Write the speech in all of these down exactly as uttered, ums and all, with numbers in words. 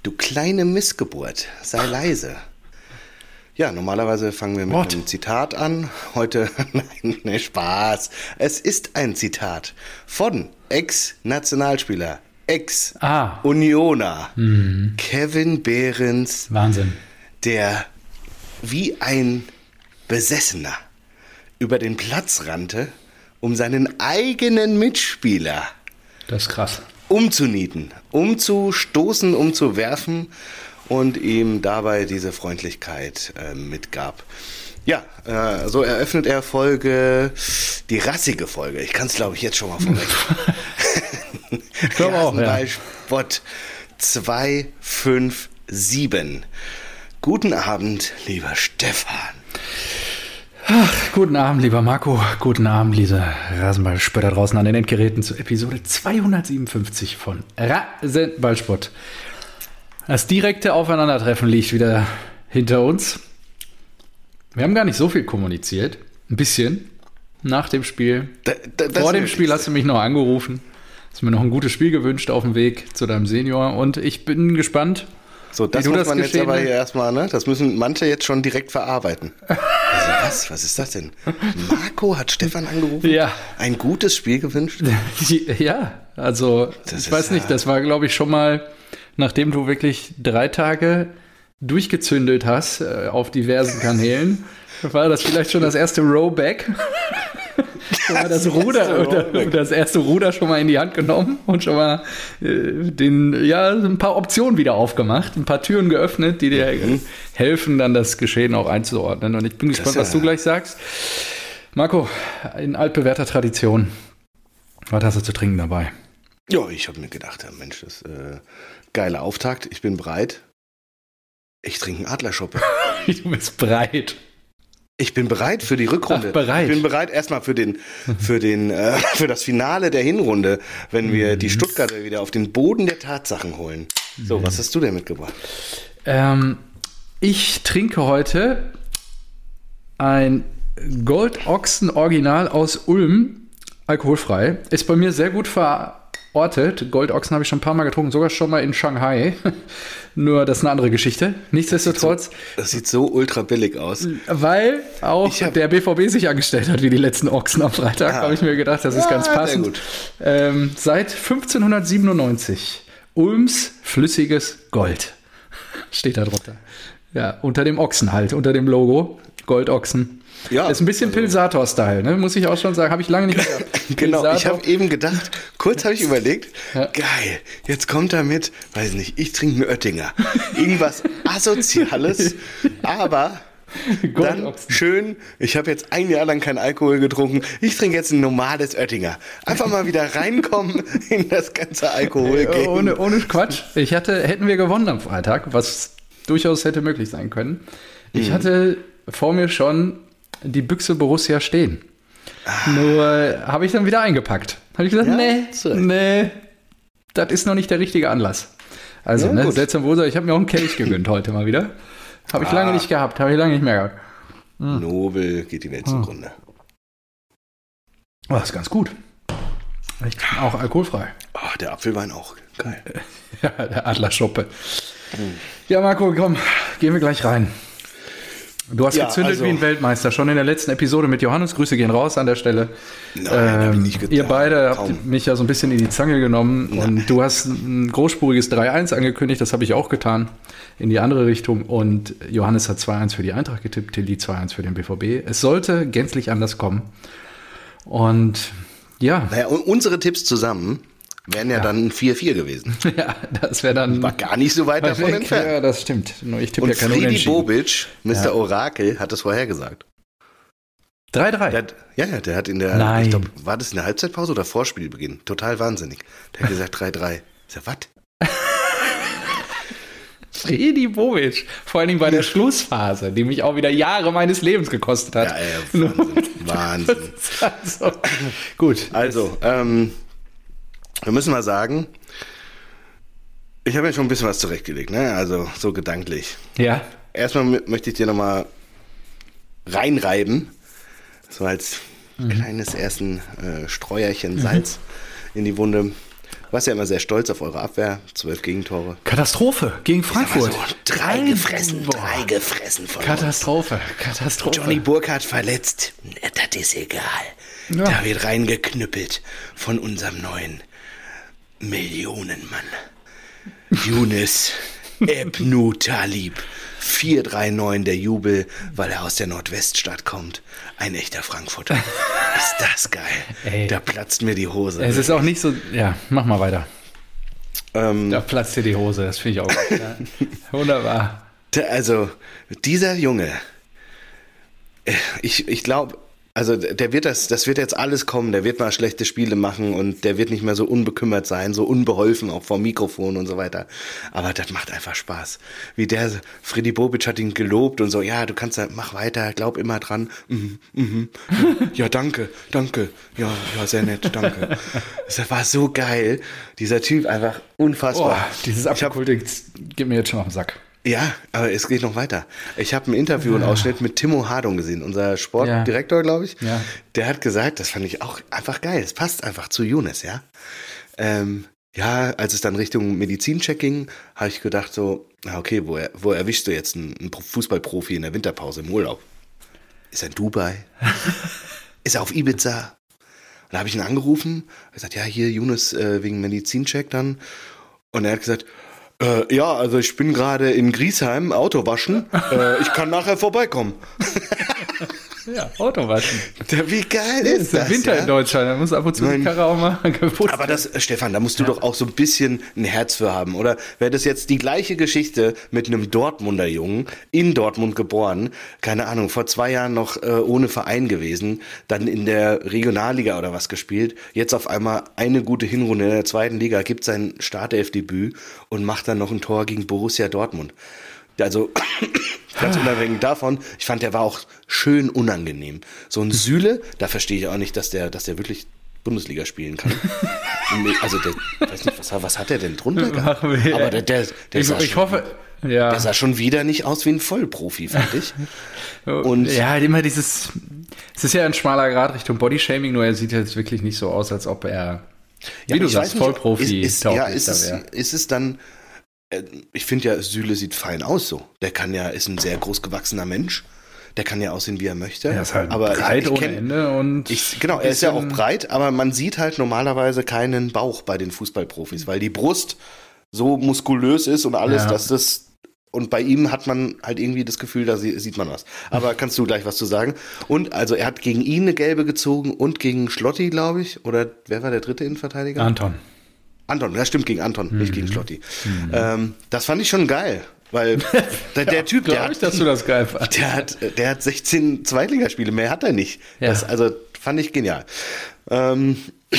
Du kleine Missgeburt, sei leise. Ja, normalerweise fangen wir mit What? einem Zitat an. Heute, nein, ne, Spaß. Es ist ein Zitat von Ex-Nationalspieler, Ex-Unioner, Ah. Mhm. Kevin Behrens, Wahnsinn. der wie ein Besessener über den Platz rannte, um seinen eigenen Mitspieler Das ist krass. umzunieten, umzustoßen, umzuwerfen und ihm dabei diese Freundlichkeit äh, mitgab. Ja, äh, so eröffnet er Folge, die rassige Folge. Ich kann es, glaube ich, jetzt schon mal vorweg. Ich glaube auch, ja. Rasenballsport zwei fünf sieben. Guten Abend, lieber Stefan. Ach, guten Abend, lieber Marco. Guten Abend, liebe Rasenballspötter draußen an den Endgeräten zu Episode zweihundertsiebenundfünfzig von Rasenballsport. Das direkte Aufeinandertreffen liegt wieder hinter uns. Wir haben gar nicht so viel kommuniziert. Ein bisschen. Nach dem Spiel. Da, da, Vor dem Spiel hast du mich noch angerufen. Hast mir noch ein gutes Spiel gewünscht auf dem Weg zu deinem Senior. Und ich bin gespannt. So, das Wie du muss das man jetzt geschehen aber hast. hier erstmal, ne? Das müssen manche jetzt schon direkt verarbeiten. Also was? Was ist das denn? Marco hat Stefan angerufen? Ja. Ein gutes Spiel gewünscht? Ja, also Das ich ist weiß nicht, ja- das war, glaube ich, schon mal, nachdem du wirklich drei Tage durchgezündelt hast äh, auf diversen Kanälen, war das vielleicht schon das erste Rowback. Schon mal das, Das Ruder erste oder Rowback. das erste Ruder schon mal in die Hand genommen und schon mal äh, den, ja, ein paar Optionen wieder aufgemacht, ein paar Türen geöffnet, die dir Mhm. helfen, dann das Geschehen auch einzuordnen. Und ich bin gespannt, ist was ja- du gleich sagst. Marco, in altbewährter Tradition, was hast du zu trinken dabei? Ja, ich habe mir gedacht, ja, Mensch, das ist äh, geiler Auftakt. Ich bin bereit. Ich trinke einen Adlerschoppe. Du bist breit. Ich bin bereit für die Rückrunde. Ach, bereit. Ich bin bereit erstmal für den, für den, äh, für das Finale der Hinrunde, wenn wir Mhm. die Stuttgarter wieder auf den Boden der Tatsachen holen. So, was hast du denn mitgebracht? Ähm, ich trinke heute ein Goldochsen Original aus Ulm, alkoholfrei. Ist bei mir sehr gut verortet. Goldochsen habe ich schon ein paar Mal getrunken, sogar schon mal in Shanghai. Nur das ist eine andere Geschichte. Nichtsdestotrotz, Das sieht so ultra billig aus. weil auch Ich hab- der B V B sich angestellt hat wie die letzten Ochsen am Freitag, Ah. habe ich mir gedacht, das ist Ja, ganz sehr passend. gut. Ähm, seit fünfzehnhundertsiebenundneunzig Ulms flüssiges Gold steht da drunter. Ja, unter dem Ochsen halt, unter dem Logo. Goldochsen. Ja, Ist ein bisschen also- Pilsator-Style, ne? Muss ich auch schon sagen. Habe ich lange nicht mehr gehabt. Genau, ich Pilsator. habe eben gedacht, kurz habe ich überlegt, Ja. geil, jetzt kommt er mit, weiß nicht, ich trinke einen Oettinger. Irgendwas Asoziales, aber dann Goldochsen. schön, ich habe jetzt ein Jahr lang keinen Alkohol getrunken, ich trinke jetzt ein normales Oettinger. Einfach mal wieder reinkommen in das ganze Alkohol-Game. Ohne, ohne Quatsch. Ich hatte, hätten wir gewonnen am Freitag, was durchaus hätte möglich sein können. Ich Mhm. hatte vor mir schon die Büchse Borussia stehen. Ah. Nur habe ich dann wieder eingepackt. Habe ich gesagt, Ja, nee, zu Recht. nee, das ist noch nicht der richtige Anlass. Also, Ja, ne, gut. seltsam Wosa, ich habe mir auch einen Kelch gegönnt heute mal wieder. Habe ich Ah. lange nicht gehabt, habe ich lange nicht mehr gehabt. Nobel geht die Welt zugrunde. Oh, das ist ganz gut. Ich bin auch alkoholfrei. Oh, der Apfelwein auch, geil. Ja, der Adlerschoppe. Ja, Marco, komm, gehen wir gleich rein. Du hast Ja, gezündet also- wie ein Weltmeister, schon in der letzten Episode mit Johannes. Grüße gehen raus an der Stelle. Nein, hab ich nicht getan. Ihr beide habt Kaum. mich ja so ein bisschen in die Zange genommen und du hast ein großspuriges drei eins angekündigt, das habe ich auch getan, in die andere Richtung, und Johannes hat zwei eins für die Eintracht getippt, Tilly zwei eins für den B V B. Es sollte gänzlich anders kommen und ja, Naja, und unsere Tipps zusammen wären ja, dann ein vier vier gewesen. ja, das wäre dann War gar nicht so weit davon weg. entfernt. Ja, das stimmt. Nur ich tippe Und ja keine Friedi Unentschieden. Bobic, Mister Ja. Orakel, hat das vorhergesagt. drei drei. Der hat, ja, ja, der hat in der, Nein. ich glaube, war das in der Halbzeitpause oder Vorspielbeginn? Total wahnsinnig. Der hat gesagt drei drei. Ich sag, was? Fredi Bobic. Vor allen Dingen bei der Schlussphase, die mich auch wieder Jahre meines Lebens gekostet hat. Ja, ja, Wahnsinn. Wahnsinn. Also, gut. Also, ähm, wir müssen mal sagen, ich habe ja schon ein bisschen was zurechtgelegt, ne? Also, so gedanklich. Ja. Erstmal m- möchte ich dir nochmal reinreiben, so als kleines ersten äh, Streuerchen Salz in die Wunde. warst ja immer sehr stolz auf eure Abwehr, zwölf Gegentore. Katastrophe gegen Frankfurt. So, drei gefressen, Boah. drei gefressen von Katastrophe, Katastrophe. Johnny Burkhardt verletzt, das ist egal. Ja. Da wird reingeknüppelt von unserem neuen Millionenmann. Yunus Ebnu Talib. vier drei neun der Jubel, weil er aus der Nordweststadt kommt. Ein echter Frankfurter. Ist das geil. Ey. Da platzt mir die Hose. Es ist auch nicht so... Ja, mach mal weiter. Ähm, da platzt dir die Hose, das finde ich auch gut. Ja. Wunderbar. Also, dieser Junge, ich, ich glaube... Also der wird das, das wird jetzt alles kommen, der wird mal schlechte Spiele machen und der wird nicht mehr so unbekümmert sein, so unbeholfen, auch vor Mikrofon und so weiter. Aber das macht einfach Spaß. Wie der, Freddy Bobic hat ihn gelobt und so, ja, du kannst da, mach weiter, glaub immer dran. Mhm, mhm. Ja, danke, danke. Ja, ja, sehr nett, danke. Das war so geil. Dieser Typ einfach unfassbar. Oh, dieses Abkulting geht mir jetzt schon auf den Sack. Ja, aber es geht noch weiter. Ich habe ein Interview und Ausschnitt mit Timo Hardung gesehen, unser Sportdirektor, ja. glaube ich. Ja. Der hat gesagt, das fand ich auch einfach geil. Es passt einfach zu Yunus, ja. Ähm, ja, als es dann Richtung Medizincheck ging, habe ich gedacht so, okay, wo, er, wo erwischst du jetzt einen, einen Fußballprofi in der Winterpause im Urlaub? Ist er in Dubai? Ist er auf Ibiza? Und da habe ich ihn angerufen, gesagt, ja, hier Yunus äh, wegen Medizincheck dann. Und er hat gesagt, Äh, ja, also ich bin gerade in Griesheim, Auto waschen. Äh, ich kann nachher vorbeikommen. Ja, Auto waschen. Wie geil ist, ist der das? Winter ja? in Deutschland, da muss ab und zu die Karre auch mal geputzt. Aber das, Stefan, da musst du ja. doch auch so ein bisschen ein Herz für haben, oder? Wäre das jetzt die gleiche Geschichte mit einem Dortmunder Jungen, in Dortmund geboren, keine Ahnung, vor zwei Jahren noch äh, ohne Verein gewesen, dann in der Regionalliga oder was gespielt, jetzt auf einmal eine gute Hinrunde in der zweiten Liga, gibt sein Startelfdebüt und macht dann noch ein Tor gegen Borussia Dortmund. Also ganz unabhängig davon, ich fand, der war auch schön unangenehm. So ein Süle, da verstehe ich auch nicht, dass der, dass der wirklich Bundesliga spielen kann. Also der, weiß nicht, was, was hat der denn drunter gehabt? Aber der, der, der ich, sah ich schon, hoffe, ja. der sah schon wieder nicht aus wie ein Vollprofi, fand ich. Und ja, immer dieses, es ist ja ein schmaler Grad Richtung Bodyshaming, nur er sieht jetzt wirklich nicht so aus, als ob er, wie ja, du sagst, Vollprofi ist, ist, ja, ist, es, ist es dann, ich finde ja, Süle sieht fein aus so. Der kann ja, ist ein sehr großgewachsener Mensch. Der kann ja aussehen, wie er möchte. Er ist halt aber breit ich, ich ohne kenn, Ende. Und ich, genau, er ist ja auch breit, aber man sieht halt normalerweise keinen Bauch bei den Fußballprofis, weil die Brust so muskulös ist und alles, ja. dass das... Und bei ihm hat man halt irgendwie das Gefühl, da sieht man was. Aber kannst du gleich was zu sagen? Und also er hat gegen ihn eine gelbe gezogen und gegen Schlotti, glaube ich. Oder wer war der dritte Innenverteidiger? Anton. Anton, das stimmt, gegen Anton, mhm. nicht gegen Schlotti. Mhm. Ähm, das fand ich schon geil, weil der, der ja, Typ, der ich, dass du das geil fandst. Der hat, der hat sechzehn Zweitligaspiele, mehr hat er nicht. Ja. Das, also fand ich genial. Ähm,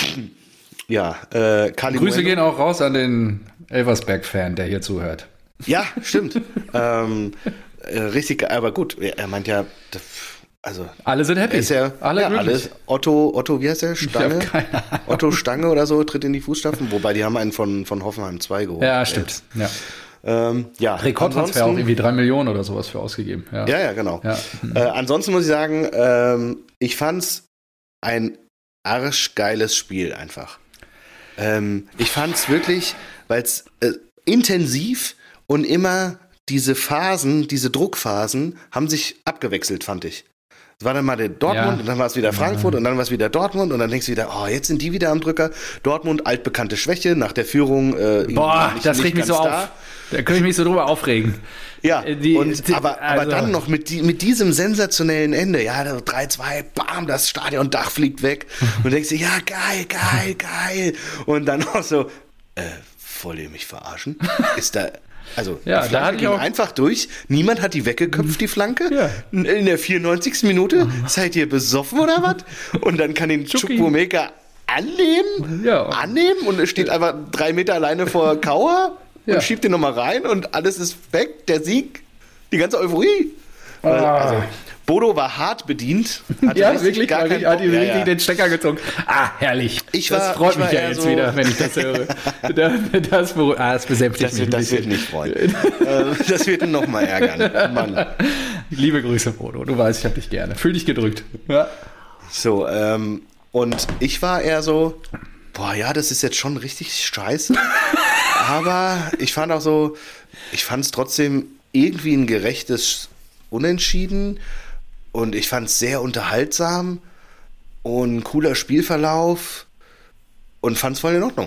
ja, äh, Kali Grüße Bueno. gehen auch raus an den Elversberg-Fan, der hier zuhört. Ja, stimmt. ähm, äh, richtig geil, aber gut, er meint ja, also alle sind happy. Ist ja, alle ja, alles. Otto, Otto, wie heißt der? Stange? Otto Stange oder so tritt in die Fußstapfen, wobei die haben einen von, von Hoffenheim zwei geholt. Ja, stimmt. Ja. Ähm, ja. Rekordtransfer auch irgendwie drei Millionen oder sowas für ausgegeben. Ja, ja, ja genau. Ja. Äh, ansonsten muss ich sagen, ähm, ich fand's ein arschgeiles Spiel einfach. Ähm, ich fand's wirklich, weil es äh, intensiv und immer diese Phasen, diese Druckphasen haben sich abgewechselt, fand ich. Es war dann mal der Dortmund ja. und dann war es wieder Frankfurt ja. und dann war es wieder Dortmund und dann denkst du wieder, oh, jetzt sind die wieder am Drücker. Dortmund, altbekannte Schwäche nach der Führung. Äh, Boah, nicht, das nicht regt mich so da. auf. Da könnte ich mich so drüber aufregen. Ja, die, und, die, aber, also. aber dann noch mit, die, mit diesem sensationellen Ende, ja, drei zwei, bam, das Stadiondach fliegt weg und denkst dir, ja, geil, geil, geil. Und dann auch so, äh, wollt ihr mich verarschen? Ist da... Also, ja, die Flanke da ging auch einfach durch. Niemand hat die weggeköpft, die Flanke. Ja. In der vierundneunzigsten Minute. Seid ihr besoffen oder was? Und dann kann den Chukwuemeka annehmen. Ja. Annehmen. Und es steht einfach drei Meter alleine vor Kauer. Ja. Und schiebt den nochmal rein. Und alles ist weg. Der Sieg. Die ganze Euphorie. Ah. Also, Bodo war hart bedient. Hatte ja, wirklich, gar wirklich hat ihm ja, richtig ja. den Stecker gezogen. Ah, herrlich. Ich war, das freut ich mich war ja jetzt so wieder, wenn ich das höre. das, beru- ah, das besänftigt das, mich das wird nicht freuen. Das wird ihn nochmal ärgern. Mann. Liebe Grüße, Bodo. Du weißt, ich hab dich gerne. Fühl dich gedrückt. Ja. So, ähm, und ich war eher so, boah, ja, das ist jetzt schon richtig scheiße. Aber ich fand auch so, ich fand es trotzdem irgendwie ein gerechtes Unentschieden. Und ich fand es sehr unterhaltsam und ein cooler Spielverlauf und fand es voll in Ordnung.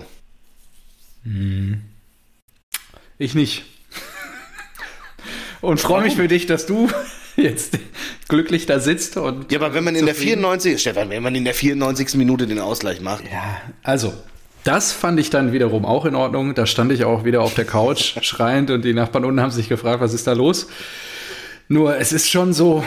Ich nicht. Und freue mich für dich, dass du jetzt glücklich da sitzt. Und ja, aber wenn man in der vierundneunzigsten Stefan, wenn man in der vierundneunzigsten Minute den Ausgleich macht. Ja, also, das fand ich dann wiederum auch in Ordnung. Da stand ich auch wieder auf der Couch schreiend und die Nachbarn unten haben sich gefragt, was ist da los? Nur, es ist schon so,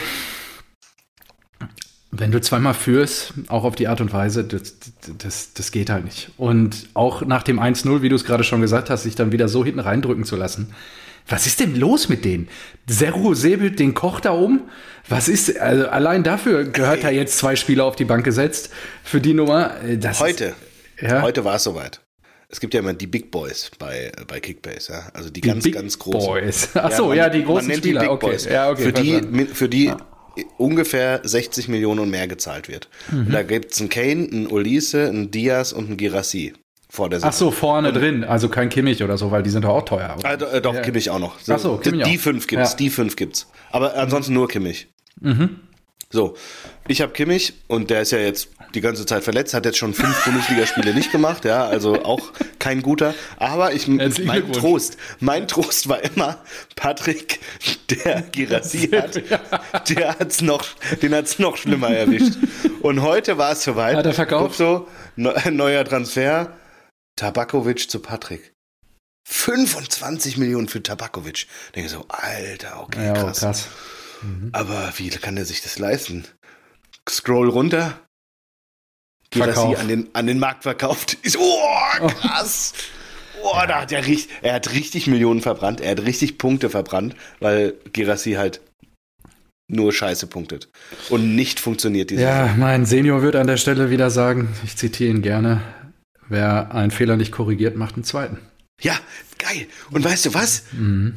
wenn du zweimal führst, auch auf die Art und Weise, das, das, das geht halt nicht. Und auch nach dem eins null, wie du es gerade schon gesagt hast, sich dann wieder so hinten reindrücken zu lassen. Was ist denn los mit denen? Serhu Sebüt, den Koch da oben? Was ist, also allein dafür gehört er jetzt zwei Spieler auf die Bank gesetzt für die Nummer. Das heute, ist, ja. heute war es soweit. Es gibt ja immer die Big Boys bei, bei Kickbase, ja? Also die, die ganz, Big ganz großen. Boys. Ach so, ja, ja, die großen man nennt Spieler. Die Big okay. Boys, ja, okay, für die, verstanden. für die ja. ungefähr sechzig Millionen und mehr gezahlt wird. Mhm. Und da gibt es einen Kane, einen Ulisse, einen Diaz und einen Girassi. Vor der Ach so, vorne und, drin, also kein Kimmich oder so, weil die sind doch auch teuer. Äh, äh, doch, ja. Kimmich auch noch. Ach so, Kimmich die auch. fünf gibt's, ja. die fünf gibt's. Aber ansonsten nur Kimmich. Mhm. So, ich habe Kimmich und der ist ja jetzt die ganze Zeit verletzt, hat jetzt schon fünf Bundesligaspiele nicht gemacht, ja, also auch kein guter. Aber ich, mein Trost, mein Trost war immer Patrick, der Girassi hat, der hat's noch, den hat's noch schlimmer erwischt. Und heute war es soweit. Hat er verkauft? So, neuer Transfer, Tabakovic zu Patrick. fünfundzwanzig Millionen für Tabakovic. Denke so, Alter, okay, ja, krass. krass. Mhm. Aber wie kann er sich das leisten? Scroll runter. Girassi an den, an den Markt verkauft. Ist, oh, krass. Oh, ja. Da hat er richtig, er hat richtig Millionen verbrannt. Er hat richtig Punkte verbrannt, weil Girassi halt nur Scheiße punktet. Und nicht funktioniert diese Ja, Sache. Mein Senior wird an der Stelle wieder sagen, ich zitiere ihn gerne, wer einen Fehler nicht korrigiert, macht einen zweiten. Ja, geil. Und weißt du was? Mhm.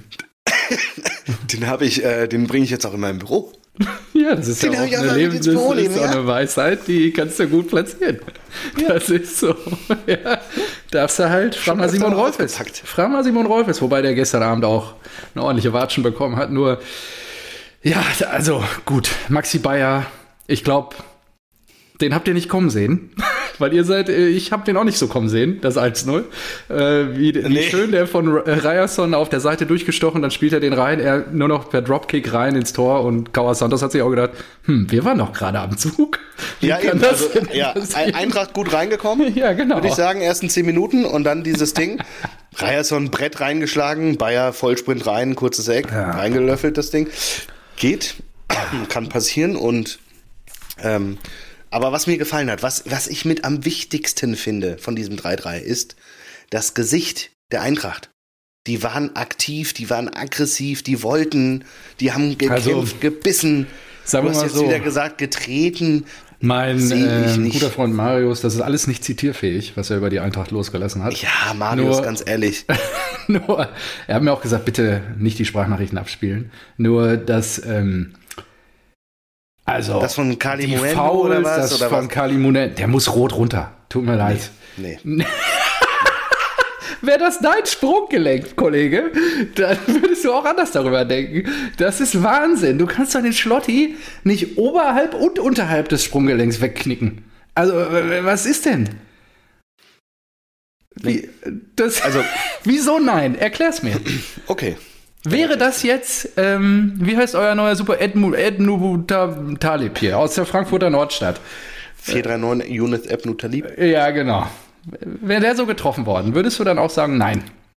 Den habe ich, äh, den bringe ich jetzt auch in meinem Büro. Ja, das ist den ja auch ich eine, Leben, das Büro ist nehmen, so ja? eine Weisheit, die kannst du gut platzieren. Ja. Das ist so. Ja. Darfst du halt, frag mal Simon Rolfes. Frag mal Simon Rolfes, wobei der gestern Abend auch eine ordentliche Watschen bekommen hat. Nur, ja, also gut, Maxi Bayer, ich glaube, den habt ihr nicht kommen sehen. Weil ihr seid, ich habe den auch nicht so kommen sehen, das eins null. Äh, wie, nee. wie schön der von Ryerson auf der Seite durchgestochen, dann spielt er den rein, er nur noch per Dropkick rein ins Tor und Kauer Santos hat sich auch gedacht, hm, wir waren doch gerade am Zug. Wie ja, eben, also, ja, Eintracht gut reingekommen, ja, genau. würde ich sagen, ersten zehn Minuten und dann dieses Ding. Ryerson Brett reingeschlagen, Bayer Vollsprint rein, kurzes Eck, ja. reingelöffelt das Ding. Geht, kann passieren und ähm, aber was mir gefallen hat, was, was ich mit am wichtigsten finde von diesem drei drei, ist das Gesicht der Eintracht. Die waren aktiv, die waren aggressiv, die wollten, die haben gekämpft, also, gebissen. Sagen du wir hast mal jetzt so, wieder gesagt, getreten. Mein äh, guter Freund Marius, das ist alles nicht zitierfähig, was er über die Eintracht losgelassen hat. Ja, Marius, nur, ganz ehrlich. nur, er hat mir auch gesagt, bitte nicht die Sprachnachrichten abspielen. Nur, dass... Ähm, Also, das von Kali die Muendo Fouls, oder was? Das oder von was? Kali Muendo, der muss rot runter. Tut mir leid. Nee. nee. Wäre das dein Sprunggelenk, Kollege, dann würdest du auch anders darüber denken. Das ist Wahnsinn. Du kannst doch den Schlotti nicht oberhalb und unterhalb des Sprunggelenks wegknicken. Also, was ist denn? Wie, das, also, wieso nein? Erklär's mir. Okay. Wäre das jetzt, ähm, wie heißt euer neuer Super Ednu, Ednu Talib hier aus der Frankfurter Nordstadt? vier drei neun Yunus Ebnu Talib? Ja, genau. Wäre der so getroffen worden, würdest du dann auch sagen, nein?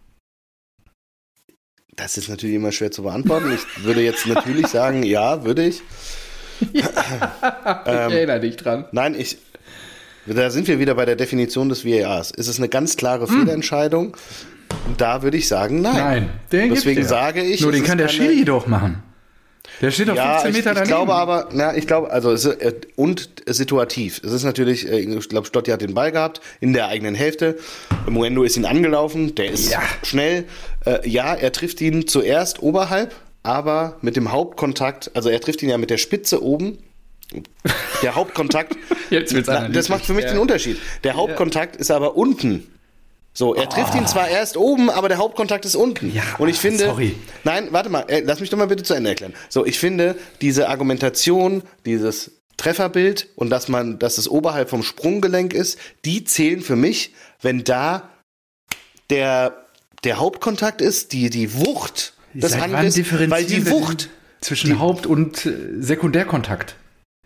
Das ist natürlich immer schwer zu beantworten. Ich würde jetzt natürlich sagen, ja, würde ich. Ja, ich ähm, erinnere dich dran. Nein, ich... Da sind wir wieder bei der Definition des V A Rs. Ist es eine ganz klare mm. Fehlentscheidung? Da würde ich sagen, nein. Nein, den Deswegen gibt's ja. sage ich... Nur den kann der Schiri doch machen. Der steht doch ja, fünfzehn Meter ich, ich daneben. glaube aber, na, ich glaube, also, es ist, und situativ. Es ist natürlich, ich glaube, Stotti hat den Ball gehabt, in der eigenen Hälfte. Muendo ist ihn angelaufen, der ist ja. schnell. Äh, ja, er trifft ihn zuerst oberhalb, aber mit dem Hauptkontakt, also er trifft ihn ja mit der Spitze oben Der Hauptkontakt, Jetzt wird's na, das macht für mich ja. den Unterschied. Der Hauptkontakt ja. ist aber unten. So, er trifft oh. ihn zwar erst oben, aber der Hauptkontakt ist unten. Ja, und ich finde, sorry. Nein, warte mal, äh, lass mich doch mal bitte zu Ende erklären. So, ich finde, diese Argumentation, dieses Trefferbild und dass man, dass es oberhalb vom Sprunggelenk ist, die zählen für mich, wenn da der, der Hauptkontakt ist, die, die Wucht des Seit wann Angriffs, differenzieren weil die wir Wucht zwischen die, Haupt- und äh, Sekundärkontakt.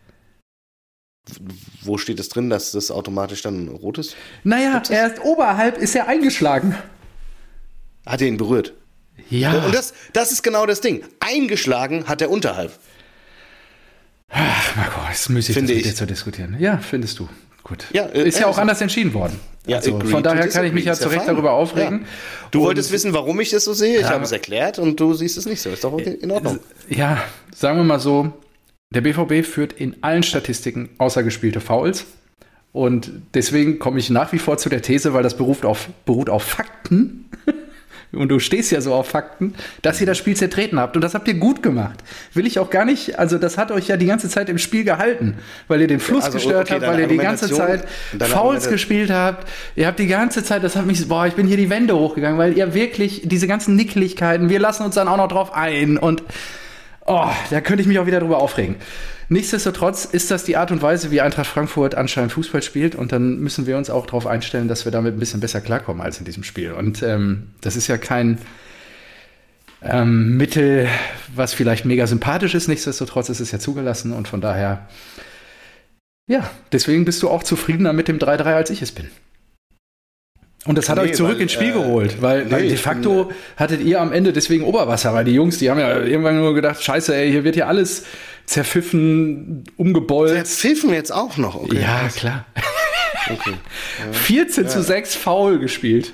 Wo steht es drin, dass das automatisch dann rot ist? Naja, erst oberhalb ist er eingeschlagen. Hat er ihn berührt? Ja. Und das, das ist genau das Ding. Eingeschlagen hat er unterhalb. Ach, Marco, es ist müßig, Finde das mit ich. dir zu diskutieren. Ja, findest du. Gut. Ja, äh, ist ja auch also- anders entschieden worden. Ja, also, agree von to daher kann ich mich ja disagree. zu Ist ja Recht fein. darüber aufregen. Ja. Du Und- wolltest wissen, warum ich das so sehe. Ich Ja. habe es erklärt und du siehst es nicht so. Ist doch okay, in Ordnung. Ja, sagen wir mal so, der B V B führt in allen Statistiken außer gespielte Fouls. Und deswegen komme ich nach wie vor zu der These, weil das beruht auf, beruht auf Fakten. Und du stehst ja so auf Fakten, dass ihr das Spiel zertreten habt. Und das habt ihr gut gemacht. Will ich auch gar nicht, also das hat euch ja die ganze Zeit im Spiel gehalten, weil ihr den Fluss Also, gestört okay, habt, deine weil ihr die ganze Argumentation- Zeit deine Fouls Argumentation- gespielt habt. Ihr habt die ganze Zeit, das hat mich, boah, ich bin hier die Wände hochgegangen, weil ihr wirklich diese ganzen Nickeligkeiten, wir lassen uns dann auch noch drauf ein und oh, da könnte ich mich auch wieder drüber aufregen. Nichtsdestotrotz ist das die Art und Weise, wie Eintracht Frankfurt anscheinend Fußball spielt und dann müssen wir uns auch darauf einstellen, dass wir damit ein bisschen besser klarkommen als in diesem Spiel. Und ähm, das ist ja kein ähm, Mittel, was vielleicht mega sympathisch ist, nichtsdestotrotz ist es ja zugelassen und von daher, ja, deswegen bist du auch zufriedener mit dem drei drei, als ich es bin. Und das hat Nee, euch zurück weil, ins Spiel äh, geholt, weil, nee, weil de ich facto bin, hattet ihr am Ende deswegen Oberwasser, weil die Jungs, die haben ja irgendwann nur gedacht, scheiße, ey, hier wird ja alles zerpfiffen, umgebolzt. Pfiffen jetzt auch noch, okay. Ja, klar. Okay. vierzehn zu sechs Foul gespielt.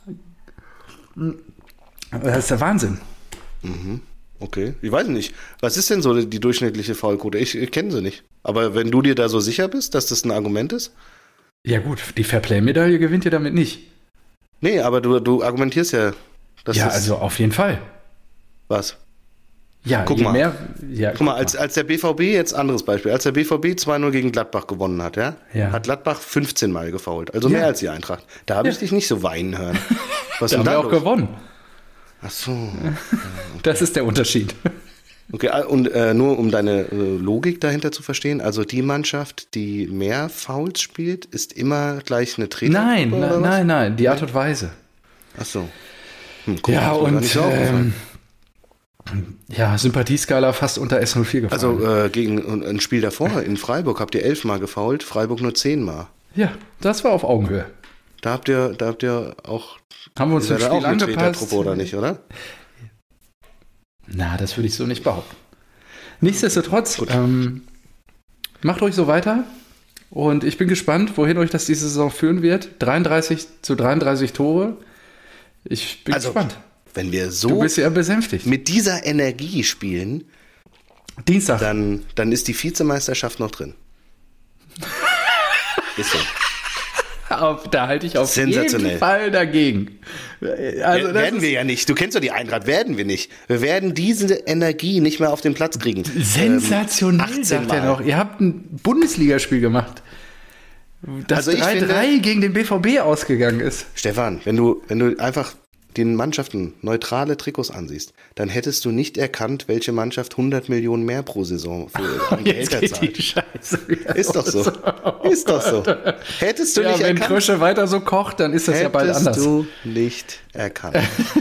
Das ist der Wahnsinn. Okay, ich weiß nicht. Was ist denn so die durchschnittliche Foulquote? Ich, ich kenne sie nicht. Aber wenn du dir da so sicher bist, dass das ein Argument ist? Ja gut, die Fairplay-Medaille gewinnt ihr damit nicht. Nee, aber du, du argumentierst ja, dass Ja, das also auf jeden Fall. was? Ja, Guck je mal. mehr. Ja, Guck mal, als, als der B V B, jetzt anderes Beispiel, als der B V B zwei null gegen Gladbach gewonnen hat, ja, Ja. hat Gladbach fünfzehn Mal gefoult. Also Ja. mehr als die Eintracht. Da habe ich dich nicht so weinen hören. Was da ist haben denn wir da auch los? gewonnen. Ach so. Das ist der Unterschied. Okay, und äh, nur um deine äh, Logik dahinter zu verstehen, also die Mannschaft, die mehr Fouls spielt, ist immer gleich eine Treter? Nein, oder na, was? nein, nein, die Art und Weise. Ach so. Hm, guck, Ja, das ist mir gar und nicht so aufgefallen. ähm, ja, Sympathieskala fast unter S null vier gefallen. Also äh, gegen ein Spiel davor in Freiburg habt ihr elfmal gefoult, Freiburg nur zehnmal. ja, das war auf Augenhöhe. Da habt ihr, da habt ihr auch, Haben wir uns ihr im seid Spiel auch eine angepasst? Tretertruppe, oder nicht, oder? Na, das würde ich so nicht behaupten. Nichtsdestotrotz, ähm, macht euch so weiter. Und ich bin gespannt, wohin euch das diese Saison führen wird. dreiunddreißig zu dreiunddreißig Tore. Ich bin Also, gespannt. wenn wir Du so bist ja besänftigt. mit dieser Energie spielen, Dienstag. dann, dann ist die Vizemeisterschaft noch drin. Ist so. Auf, da halte ich auf Sensationell. jeden Fall dagegen. Also das werden ist wir ja nicht. Du kennst doch die Eintracht, werden wir nicht. Wir werden diese Energie nicht mehr auf den Platz kriegen. sensationell, Ähm, sagt er Mal. noch. Ihr habt ein Bundesligaspiel gemacht, das Also ich drei drei finde- gegen den B V B ausgegangen ist. Stefan, wenn du, wenn du einfach den Mannschaften neutrale Trikots ansiehst, dann hättest du nicht erkannt, welche Mannschaft hundert Millionen mehr pro Saison für an Jetzt Gehälter geht die zahlt. Scheiße wieder Ist doch so. los. Ist doch so. Hättest du Ja, nicht wenn erkannt, Krösche weiter so kocht, dann ist das ja bald hättest anders. du nicht erkannt.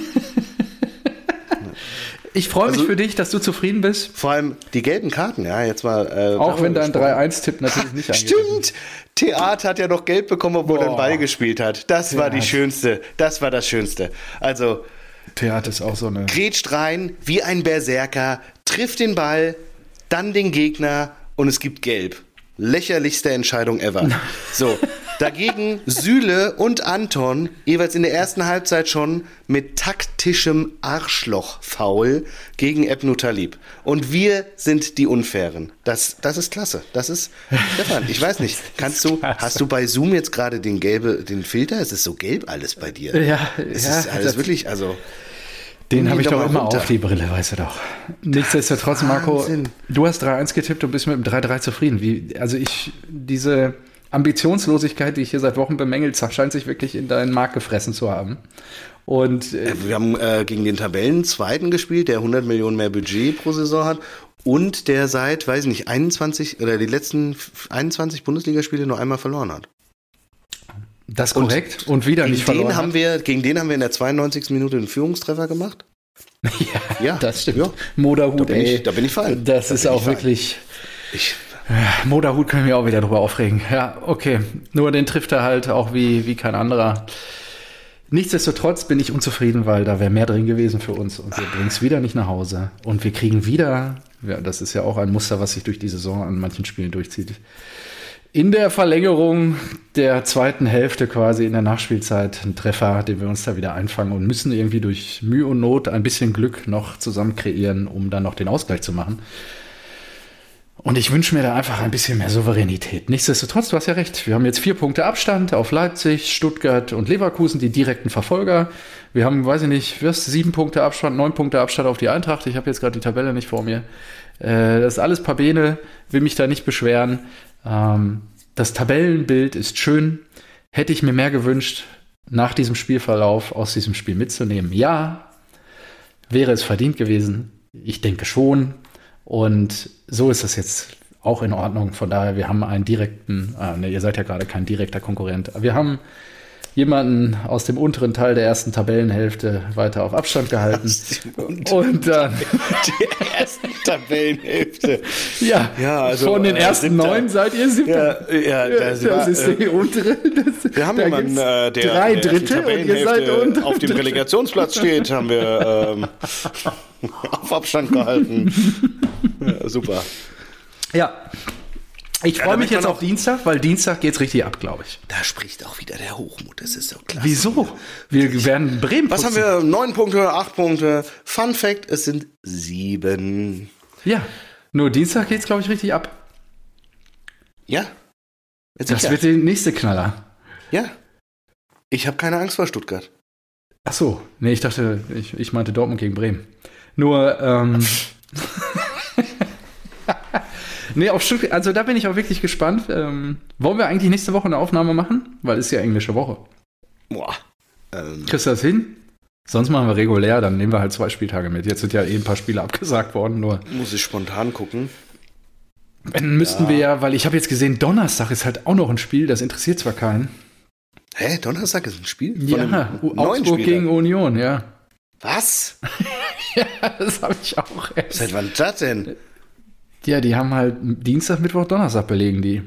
Ich freue mich Also- für dich, dass du zufrieden bist. Vor allem die gelben Karten, ja, jetzt mal. Äh, Auch wenn dein darüber drei eins Tipp natürlich nicht angeht. Stimmt! Theat hat ja noch gelb bekommen, obwohl er Boah. einen Ball gespielt hat. Das war die Theat. schönste. Das war das Schönste. Also, Theater ist auch so eine. grätscht rein wie ein Berserker, trifft den Ball, dann den Gegner und es gibt gelb. Lächerlichste Entscheidung ever. So, dagegen Süle und Anton jeweils in der ersten Halbzeit schon mit taktischem Arschloch-Foul gegen Ebnu Talib. Und wir sind die Unfairen. Das, das ist klasse. Das ist, Stefan, ich weiß nicht, kannst du, klasse. hast du bei Zoom jetzt gerade den gelbe, den Filter? Es ist so gelb alles bei dir. Ja, Es ja, ist alles das- wirklich, also... Den Nimm habe ich ihn doch mal immer runter. auf, die Brille, weißt du doch. Nichtsdestotrotz, Marco, Wahnsinn. du hast drei eins getippt und bist mit dem drei drei zufrieden. Wie, also ich, diese Ambitionslosigkeit, die ich hier seit Wochen bemängelt, scheint sich wirklich in deinen Mark gefressen zu haben. Und äh, Wir haben äh, gegen den Tabellenzweiten gespielt, der hundert Millionen mehr Budget pro Saison hat und der seit, weiß ich nicht, einundzwanzig oder die letzten einundzwanzig Bundesligaspiele nur einmal verloren hat. das ist korrekt und, wieder Gegen nicht verloren den haben hat. wir, gegen den haben wir in der zweiundneunzigsten Minute einen Führungstreffer gemacht. ja, Ja, das stimmt. ja. Moderhut, Da bin ey. ich- da bin ich fein. Das Da ist bin auch ich fein. wirklich... Ich, Äh, Moderhut können wir auch wieder drüber aufregen. Ja, okay. Nur den trifft er halt auch wie, wie kein anderer. Nichtsdestotrotz bin ich unzufrieden, weil da wäre mehr drin gewesen für uns und wir bringen es wieder nicht nach Hause. Und wir kriegen wieder, ja, das ist ja auch ein Muster, was sich durch die Saison an manchen Spielen durchzieht, in der Verlängerung der zweiten Hälfte quasi in der Nachspielzeit einen Treffer, den wir uns da wieder einfangen und müssen irgendwie durch Mühe und Not ein bisschen Glück noch zusammen kreieren, um dann noch den Ausgleich zu machen. Und ich wünsche mir da einfach ein bisschen mehr Souveränität. Nichtsdestotrotz, du hast ja recht. Wir haben jetzt vier Punkte Abstand auf Leipzig, Stuttgart und Leverkusen, die direkten Verfolger. Wir haben, weiß ich nicht, was, sieben Punkte Abstand, neun Punkte Abstand auf die Eintracht. Ich habe jetzt gerade die Tabelle nicht vor mir. Äh, das ist alles Pabene, will mich da nicht beschweren. Ähm, das Tabellenbild ist schön. Hätte ich mir mehr gewünscht, nach diesem Spielverlauf aus diesem Spiel mitzunehmen. Ja, wäre es verdient gewesen. Ich denke schon. Und so ist das jetzt auch in Ordnung. Von daher, wir haben einen direkten, ah, ne, ihr seid ja gerade kein direkter Konkurrent. Wir haben jemanden aus dem unteren Teil der ersten Tabellenhälfte weiter auf Abstand gehalten. Und dann, die ersten Tabellenhälfte. ja, Ja, also, von den äh, ersten siebter. neun seid ihr siebter. Ja, ja, das, das war, ist äh, die untere. Das, Wir haben da jemanden, gibt's äh, der drei in der ersten Drittel und ihr seid Tabellenhälfte unter auf dem Relegationsplatz steht, haben wir ähm, auf Abstand gehalten. Ja, super. Ja. Ich Ja, freue mich damit man jetzt auf auch- Dienstag, weil Dienstag geht's richtig ab, glaube ich. Da spricht auch wieder der Hochmut, das ist so klasse. Wieso? Wir werden Bremen Was haben putzen. wir? Neun Punkte, acht Punkte. Fun Fact, es sind sieben. Ja, nur Dienstag geht's, glaube ich, richtig ab. Ja. Jetzt Das sicher. wird der nächste Knaller. Ja. Ich habe keine Angst vor Stuttgart. Ach so, nee, ich dachte, ich, ich meinte Dortmund gegen Bremen. Nur, ähm... nee, auf Stuttgart, also da bin ich auch wirklich gespannt. Ähm, wollen wir eigentlich nächste Woche eine Aufnahme machen? Weil es ist ja englische Woche. Boah. Ähm, Kriegst du das hin? Sonst machen wir regulär, dann nehmen wir halt zwei Spieltage mit. Jetzt sind ja eh ein paar Spiele abgesagt worden, nur muss ich spontan gucken. dann müssten wir ja, weil ich habe jetzt gesehen, Donnerstag ist halt auch noch ein Spiel, das interessiert zwar keinen. Hä? Donnerstag ist ein Spiel? Von Ja, einem U- neuen Augsburg Spieler. gegen Union, ja. Was? Ja, das habe ich auch erst. Seit wann das denn? Ja, die haben halt Dienstag, Mittwoch, Donnerstag belegen die.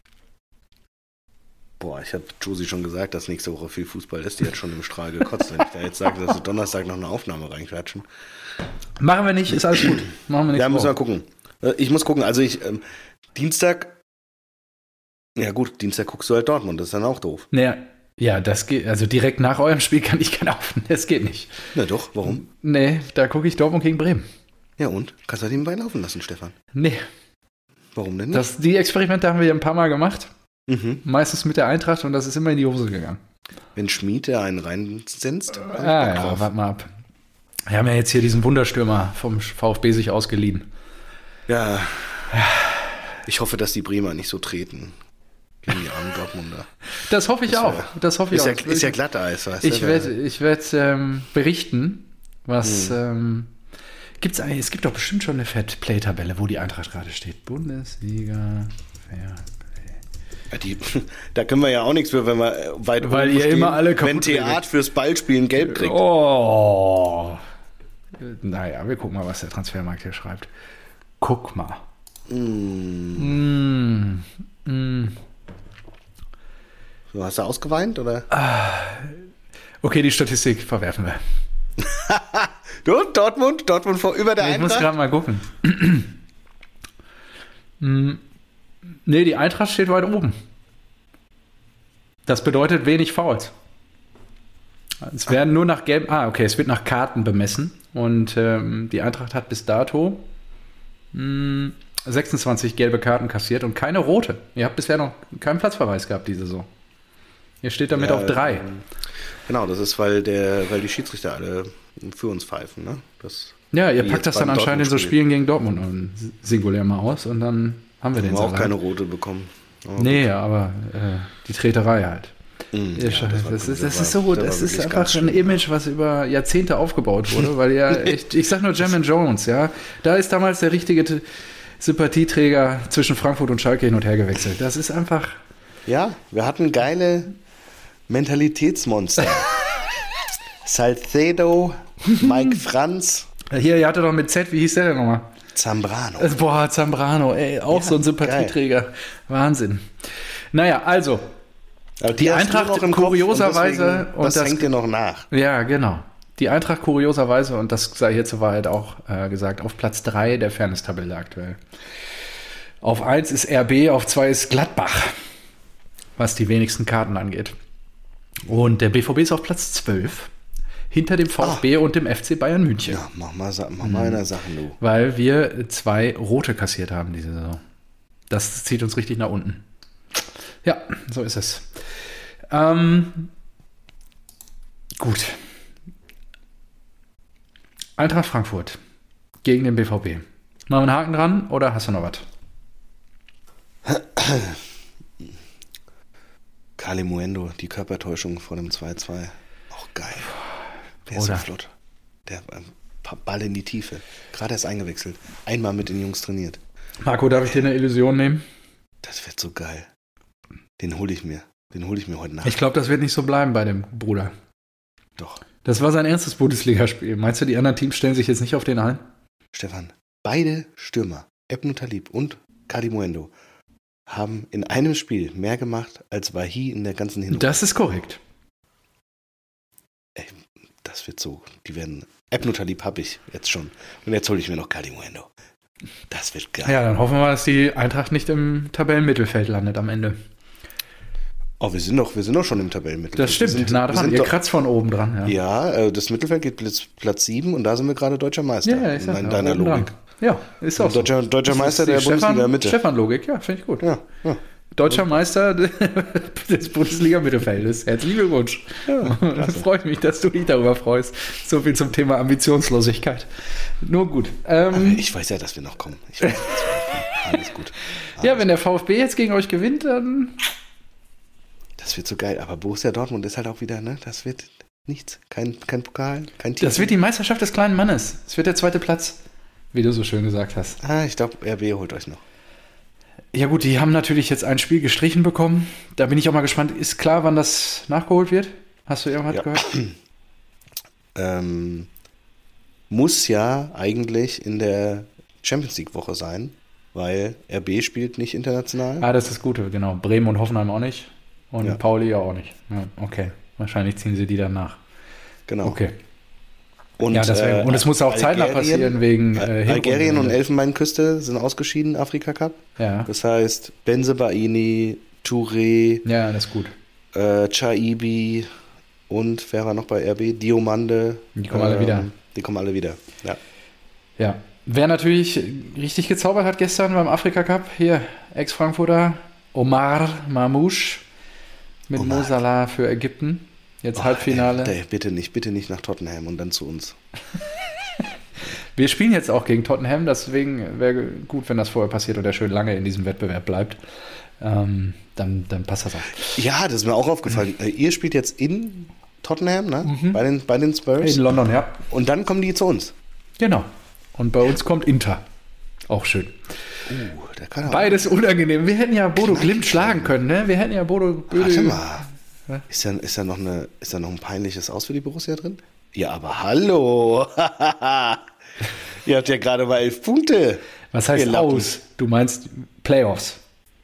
Boah, ich habe Josie schon gesagt, dass nächste Woche viel Fußball ist. Die hat schon im Strahl gekotzt, wenn ich da jetzt sage, dass wir Donnerstag noch eine Aufnahme reinquatschen. Machen wir nicht, ist alles gut. Machen wir nicht. Ja, müssen wir gucken. Äh, Ich muss gucken. Also ich, ähm, Dienstag, ja gut, Dienstag guckst du halt Dortmund, das ist dann auch doof. Naja, ja, das geht, also direkt nach eurem Spiel kann ich keine Aufnahme, das geht nicht. Na doch, warum? Nee, da gucke ich Dortmund gegen Bremen. Ja und? Kannst du halt nebenbei laufen lassen, Stefan. Nee, Warum denn nicht? das, die Experimente haben wir ja ein paar Mal gemacht. Mhm. Meistens mit der Eintracht und das ist immer in die Hose gegangen. Wenn Schmied da einen reinsenzt, hab ich Ah Bock ja, drauf. warte mal ab. Wir haben ja jetzt hier diesen Wunderstürmer vom VfB sich ausgeliehen. Ja. Ich hoffe, dass die Bremer nicht so treten. Gegen die armen Dortmunder. Das hoffe ich Das auch. wär- Das hoffe ich Ist ja, auch. ist ja Glatteis, weißt Ich du? werde ich werd, ähm, berichten, was Hm. ähm, gibt's eigentlich, es gibt doch bestimmt schon eine Fat-Play-Tabelle, wo die Eintracht gerade steht. Bundesliga, Fair. Ja, die, da können wir ja auch nichts für, wenn wir äh, weit Weil oben ihr immer alle kaputt wenn Theat fürs Ballspielen gelb kriegt. Oh. Naja, wir gucken mal, was der Transfermarkt hier schreibt. Guck mal. Mm. Mm. So, hast du ausgeweint, oder? Okay, die Statistik verwerfen wir. Du, Dortmund? Dortmund vor über der Ich muss Eintracht? gerade mal gucken. Mm. Nee, die Eintracht steht weit oben. Das bedeutet wenig Fouls. Es werden nur nach gelb. Ah, okay, es wird nach Karten bemessen. Und ähm, die Eintracht hat bis dato mh, sechsundzwanzig gelbe Karten kassiert und keine rote. Ihr habt bisher noch keinen Platzverweis gehabt diese Saison. Ihr steht damit Ja, auf drei. ähm, Genau, das ist, weil der, weil die Schiedsrichter alle für uns pfeifen, ne? Das, Ja, ihr wie packt jetzt das dann beim anscheinend in so Dortmund-Spiel. Spielen gegen Dortmund und singulär mal aus und dann haben wir den Haben wir auch Salat. keine rote bekommen. Aber Nee, aber äh, die Treterei halt. Mhm, Ja, ja, das, das war das, gut. ist, das Der ist war- so, der das war ist wirklich einfach ganz ein schlimm. Image, was über Jahrzehnte aufgebaut wurde, weil ja echt, ich sag nur Jermaine Jones, ja, da ist damals der richtige T- Sympathieträger zwischen Frankfurt und Schalke hin und her gewechselt. Das ist einfach, Ja, wir hatten geile Mentalitätsmonster. Salcedo, Mike Franz, hier, ihr hattet doch mit Z, wie hieß der denn nochmal? Zambrano. Äh, Boah, Zambrano, ey, auch Ja, so ein Sympathieträger. Wahnsinn. Naja, also, Aber die hast du Eintracht noch im Kopf kurioserweise- und deswegen, und das, das- hängt dir noch nach. ja, genau. Die Eintracht kurioserweise, und das sei hier zur Wahrheit auch äh, gesagt, auf Platz drei der Fairness-Tabelle aktuell. Auf eins ist R B, auf zwei ist Gladbach, was die wenigsten Karten angeht. Und der B V B ist auf Platz zwölf, hinter dem VfB und dem F C Bayern München. Ja, mach mal, Sa- mach mal eine Sache, du. Weil wir zwei rote kassiert haben diese Saison. Das zieht uns richtig nach unten. Ja, so ist es. Ähm, gut. Eintracht Frankfurt gegen den B V B. Machen wir einen Haken dran oder hast du noch was? Kalimuendo, die Körpertäuschung vor dem zwei zwei. Auch geil. Der ist so Oder? flott. Der ähm, Ball in die Tiefe. Gerade erst eingewechselt. Einmal mit den Jungs trainiert. Marco, darf ich dir eine Illusion nehmen? Das wird so geil. Den hole ich mir. Den hole ich mir heute Nacht. Ich glaube, das wird nicht so bleiben bei dem Bruder. Doch. Das war sein erstes Bundesligaspiel. Meinst du, die anderen Teams stellen sich jetzt nicht auf den ein? Stefan, beide Stürmer, Ebn Talib und Kalimuendo, haben in einem Spiel mehr gemacht als Wahi in der ganzen Hinrunde. Das ist korrekt. Ey, das wird so. Die werden. Ebn Talib habe ich jetzt schon. Und jetzt hole ich mir noch Kalimuendo. Das wird geil. Ja, dann hoffen wir mal, dass die Eintracht nicht im Tabellenmittelfeld landet am Ende. Oh, wir sind doch, wir sind doch schon im Tabellenmittelfeld. Das stimmt, wir sind, nah wir dran. sind Ihr doch, kratzt von oben dran. Ja, ja, äh, das Mittelfeld geht Platz, Platz sieben und da sind wir gerade deutscher Meister. ja, ich sag in ja, deiner oben Logik. dran. Ja, ist auch so. Deutscher, deutscher Das Meister ist die der Stefan- Bundesliga-Mitte. Stefan-Logik, ja, finde ich gut. Ja, ja. Deutscher Meister des Bundesliga-Mittelfeldes. Herzlichen Glückwunsch. Da freue ich mich, dass du dich darüber freust. So viel zum Thema Ambitionslosigkeit. Nur gut. Ähm, Ich weiß ja, dass wir noch kommen. Ich weiß, dass wir noch kommen. Alles gut. ja, wenn der VfB jetzt gegen euch gewinnt, dann Das wird so geil. Aber Borussia Dortmund ist halt auch wieder, ne? Das wird nichts. Kein, kein Pokal, kein Titel. das wird die Meisterschaft des kleinen Mannes. Es wird der zweite Platz, wie du so schön gesagt hast. Ah, ich glaube, R B holt euch noch. Ja gut, die haben natürlich jetzt ein Spiel gestrichen bekommen. Da bin ich auch mal gespannt. Ist klar, wann das nachgeholt wird? Hast du irgendwas Ja. gehört? Ähm, muss ja eigentlich in der Champions League Woche sein, weil R B spielt nicht international. Ah, das ist das Gute, genau. Bremen und Hoffenheim auch nicht. Und Ja. Pauli ja auch nicht. Ja, okay. Wahrscheinlich ziehen sie die dann nach. Genau. Okay. Und, Ja, deswegen. äh, Und es muss auch zeitnah Algerien- passieren wegen äh, Algerien und Hinrundenende. Elfenbeinküste sind ausgeschieden, Afrika Cup. Ja. Das heißt, Benzebaini, Touré, Ja, das ist gut. äh, Chaibi und wer war noch bei R B? Diomande. Die kommen alle wieder. Die kommen alle wieder, ja. Ja. Wer natürlich richtig gezaubert hat gestern beim Afrika Cup, hier Ex-Frankfurter Omar Mamouche mit Omar. Mo Salah für Ägypten. Jetzt Oh, Halbfinale. ey, ey, bitte nicht, bitte nicht nach Tottenham und dann zu uns. Wir spielen jetzt auch gegen Tottenham, deswegen wäre gut, wenn das vorher passiert und er schön lange in diesem Wettbewerb bleibt. Ähm, dann, dann passt das auch. Ja, das ist mir auch aufgefallen. Äh, Ihr spielt jetzt in Tottenham, ne? Bei, den, bei den Spurs. In London, ja. Und dann kommen die zu uns. Genau. Und bei uns kommt Inter. Auch schön. Uh, da kann er Beides unangenehm. Wir hätten ja Bodo Knackig Glimt schlagen können, ne? Wir hätten ja Bodo Warte Böde. mal. Ist da, ist, da noch eine, ist da noch ein peinliches Aus für die Borussia drin? Ja, aber hallo. Ihr habt ja gerade mal elf Punkte. Was heißt Ihr Lappen. aus? Du meinst Playoffs.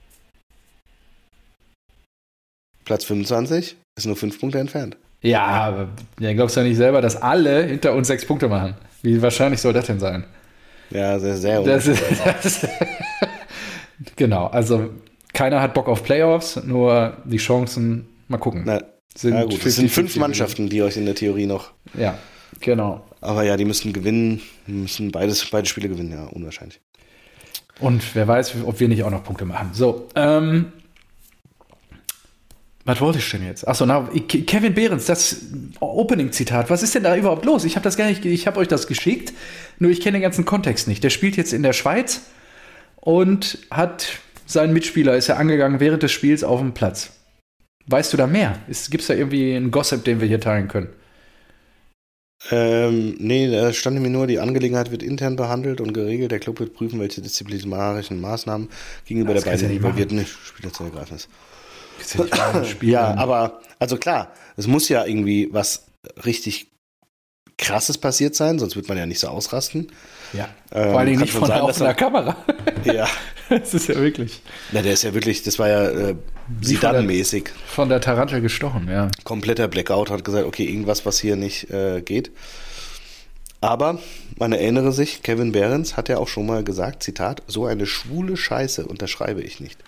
Platz fünfundzwanzig ist nur fünf Punkte entfernt. Ja, aber ja, glaubst du ja nicht selber, dass alle hinter uns sechs Punkte machen? Wie wahrscheinlich soll das denn sein? Ja, sehr, sehr Das ist, das genau, also keiner hat Bock auf Playoffs, nur die Chancen, mal gucken. Na, sind na gut, es sind fünfzig fünf fünfzig. Mannschaften, die euch in der Theorie noch. Ja, genau. Aber ja, die müssen gewinnen, müssen beides, beide Spiele gewinnen, ja, unwahrscheinlich. Und wer weiß, ob wir nicht auch noch Punkte machen. So, ähm, Was wollte ich denn jetzt? Achso, na, Kevin Behrens, das Opening-Zitat. Was ist denn da überhaupt los? Ich habe das gar nicht, ich habe euch das geschickt, nur ich kenne den ganzen Kontext nicht. Der spielt jetzt in der Schweiz und hat seinen Mitspieler, ist er angegangen während des Spiels auf dem Platz. Weißt du da mehr? Gibt es da irgendwie einen Gossip, den wir hier teilen können? Ähm, nee, da stand mir nur, die Angelegenheit wird intern behandelt und geregelt. Der Club wird prüfen, welche disziplinarischen Maßnahmen gegenüber das der beiden ja involvierten Spieler zu ergreifen ist. Ja, ja, aber, also klar, es muss ja irgendwie was richtig Krasses passiert sein, sonst wird man ja nicht so ausrasten. Ja, ähm, vor allen Dingen nicht von sein, auf einer Kamera. Ja. Das ist ja wirklich. Ja, der ist ja wirklich, das war ja äh, Zidane-mäßig. Von der Tarantel gestochen, ja. Kompletter Blackout, hat gesagt, okay, irgendwas, was hier nicht äh, geht. Aber, man erinnere sich, Kevin Behrens hat ja auch schon mal gesagt, Zitat, so eine schwule Scheiße unterschreibe ich nicht.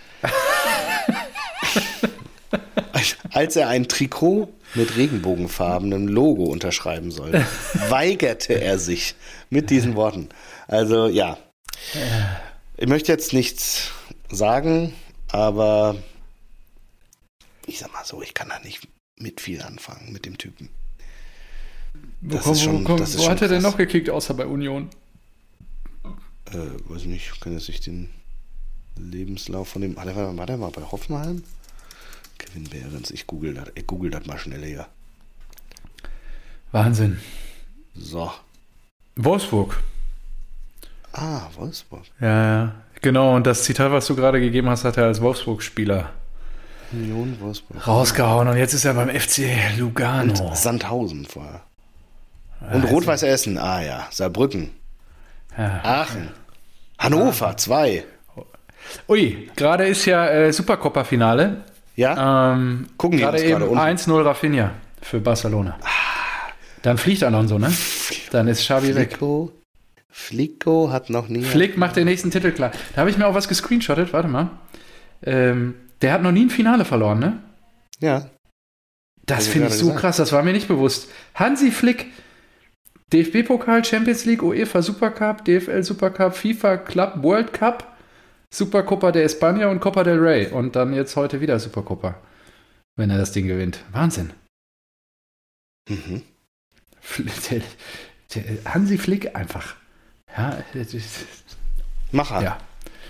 Als er ein Trikot mit regenbogenfarbenem Logo unterschreiben sollte, weigerte er sich mit diesen Worten. Also ja, ich möchte jetzt nichts sagen, aber ich sag mal so, ich kann da nicht mit viel anfangen mit dem Typen. Wo, komm, schon, wo, wo hat er denn noch gekickt, außer bei Union? Äh, weiß nicht, kann er sich den Lebenslauf von dem, war der, war der mal bei Hoffenheim? Kevin Behrens, ich google das, ich google das mal schnell hier. Wahnsinn. So. Wolfsburg. Ah, Wolfsburg. Ja, ja. Genau, und das Zitat, was du gerade gegeben hast, hat er als Wolfsburg-Spieler Union Wolfsburg rausgehauen. Und jetzt ist er beim F C Lugano. Und Sandhausen vorher. Und also. Rot-Weiß Essen, ah ja. Saarbrücken. Ja. Aachen. Hannover, zwei. Ui, gerade ist ja äh, Supercopa-Finale. Ja? Ähm, Gucken die gerade eben eins null Rafinha für Barcelona. Ah. Dann fliegt Alonso, ne? Dann ist Xavi weg. Flicko hat noch nie... Flick macht den nächsten Titel klar. Da habe ich mir auch was gescreenshottet, warte mal. Ähm, der hat noch nie ein Finale verloren, ne? Ja. Das finde ich so gesagt. Krass, das war mir nicht bewusst. Hansi Flick, D F B-Pokal, Champions League, UEFA Supercup, D F L Supercup, FIFA Club World Cup, Supercopa de España und Copa del Rey. Und dann jetzt heute wieder Supercopa, wenn er das Ding gewinnt. Wahnsinn. Mhm. Der, der Hansi Flick einfach. Ja, Macher. Ja.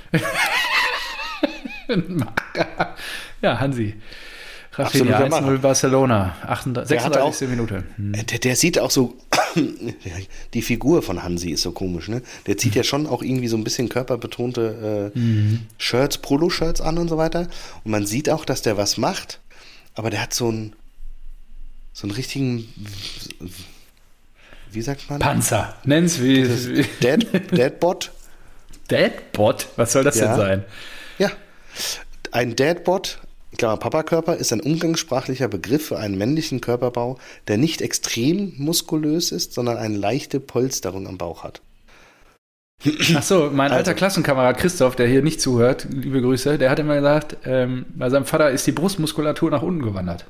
Macher. Ja, Hansi. Rafinha, eins null Barcelona, sechsunddreißigste Minute. Hm. Der, der sieht auch so, die Figur von Hansi ist so komisch, ne? Der zieht ja schon auch irgendwie so ein bisschen körperbetonte äh, mhm. Shirts, Polo-Shirts an und so weiter. Und man sieht auch, dass der was macht, aber der hat so einen, so einen richtigen, wie sagt man? Panzer. Nenn's wie. Dead, Deadbot. Deadbot? Was soll das ja. denn sein? Ja. Ein Deadbot, klar, Papakörper, ist ein umgangssprachlicher Begriff für einen männlichen Körperbau, der nicht extrem muskulös ist, sondern eine leichte Polsterung am Bauch hat. Ach so, mein alter also. Klassenkamerad Christoph, der hier nicht zuhört, liebe Grüße, der hat immer gesagt, ähm, bei seinem Vater ist die Brustmuskulatur nach unten gewandert.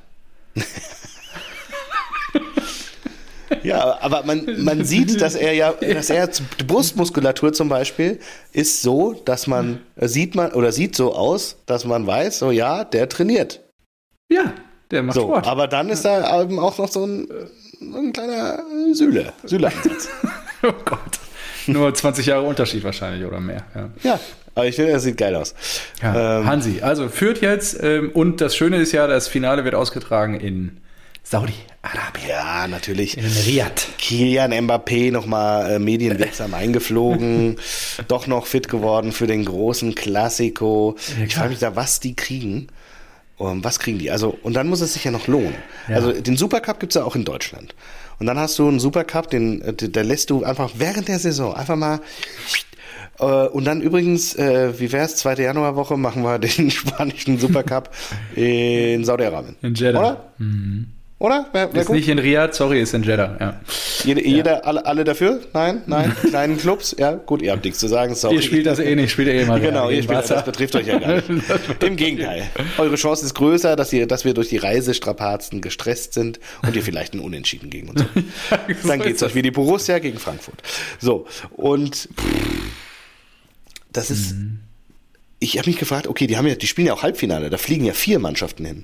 Ja, aber man, man sieht, dass er ja, dass er die Brustmuskulatur zum Beispiel ist so, dass man sieht man oder sieht so aus, dass man weiß, so ja, der trainiert. Ja, der macht so, Sport. Aber dann ist da eben auch noch so ein, ein kleiner Sühle, Sühle-Ansatz. Oh Gott. Nur zwanzig Jahre Unterschied wahrscheinlich oder mehr. Ja, ja, aber ich finde, das sieht geil aus. Ja, ähm, Hansi, also führt jetzt ähm, und das Schöne ist ja, das Finale wird ausgetragen in Saudi-Arabien. Ja, natürlich. In Riyadh. Kylian Mbappé nochmal äh, medienwirksam eingeflogen, doch noch fit geworden für den großen Klassiko. Ja, ich frage mich da, was die kriegen. Um, was kriegen die? Also, und dann muss es sich ja noch lohnen. Ja. Also den Supercup gibt es ja auch in Deutschland. Und dann hast du einen Supercup, den, da lässt du einfach während der Saison einfach mal... Äh, und dann übrigens, äh, wie wär's, zweite Januarwoche machen wir den spanischen Supercup in Saudi-Arabien. In Jeddah. Oder? Mhm. Oder? Wär, wär ist gut? Nicht in Riyadh, sorry, ist in Jeddah, ja. Jede, ja. Jeder, alle, alle dafür? Nein? Nein? Kleinen Clubs? Ja, gut, ihr habt nichts zu sagen, sorry. Ihr spielt das eh nicht, spielt ihr eh mal. Genau, ihr spielt, das betrifft euch ja gar nicht. Im Gegenteil. Eure Chance ist größer, dass, ihr, dass wir durch die Reisestrapazen gestresst sind und ihr vielleicht einen Unentschieden gegen uns habt. Ja, so dann geht's euch wie die Borussia gegen Frankfurt. So, und das ist, mhm. ich habe mich gefragt, okay, die haben ja, die spielen ja auch Halbfinale, da fliegen ja vier Mannschaften hin.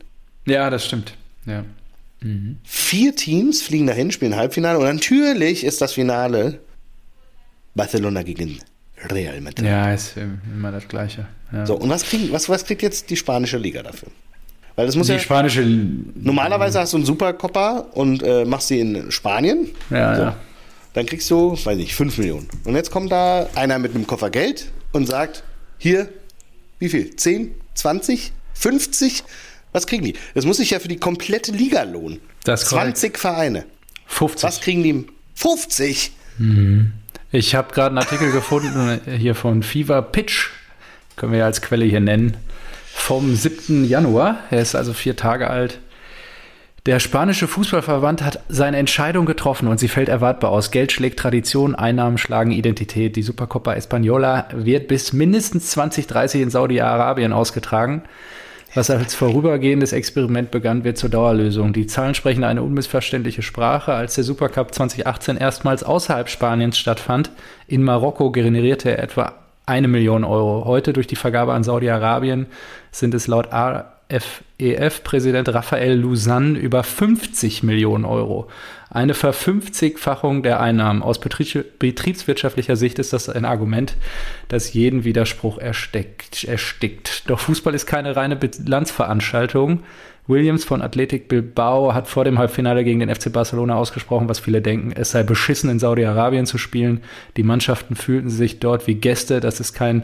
Ja, das stimmt. Ja. Mhm. Vier Teams fliegen dahin, spielen Halbfinale und natürlich ist das Finale Barcelona gegen Real Madrid. Ja, ist immer das Gleiche. Ja. So, und was, kriegen, was, was kriegt jetzt die spanische Liga dafür? Weil das muss die ja, spanische... Normalerweise hast du einen Supercopa und äh, machst sie in Spanien. Ja, so. ja. Dann kriegst du, weiß nicht, fünf Millionen. Und jetzt kommt da einer mit einem Koffer Geld und sagt, hier, wie viel? zehn, zwanzig, fünfzig? Was kriegen die? Das muss sich ja für die komplette Liga lohnen. Das ist zwanzig korrekt. Vereine. fünfzig. Was kriegen die? fünfzig? Mhm. Ich habe gerade einen Artikel gefunden, hier von Fever Pitch, können wir ja als Quelle hier nennen, vom siebten Januar. Er ist also vier Tage alt. Der spanische Fußballverband hat seine Entscheidung getroffen und sie fällt erwartbar aus. Geld schlägt Tradition, Einnahmen schlagen Identität. Die Supercopa Española wird bis mindestens zwanzig dreißig in Saudi-Arabien ausgetragen. Was als vorübergehendes Experiment begann, wird zur Dauerlösung. Die Zahlen sprechen eine unmissverständliche Sprache. Als der Supercup zwanzig achtzehn erstmals außerhalb Spaniens stattfand, in Marokko generierte er etwa eine Million Euro. Heute durch die Vergabe an Saudi-Arabien sind es laut A F E F-Präsident Raphael Luzan über fünfzig Millionen Euro. Eine Verfünfzigfachung der Einnahmen. Aus betriebswirtschaftlicher Sicht ist das ein Argument, das jeden Widerspruch erstickt. erstickt. Doch Fußball ist keine reine Bilanzveranstaltung. Williams von Athletic Bilbao hat vor dem Halbfinale gegen den F C Barcelona ausgesprochen, was viele denken, es sei beschissen, in Saudi-Arabien zu spielen. Die Mannschaften fühlten sich dort wie Gäste. Das ist kein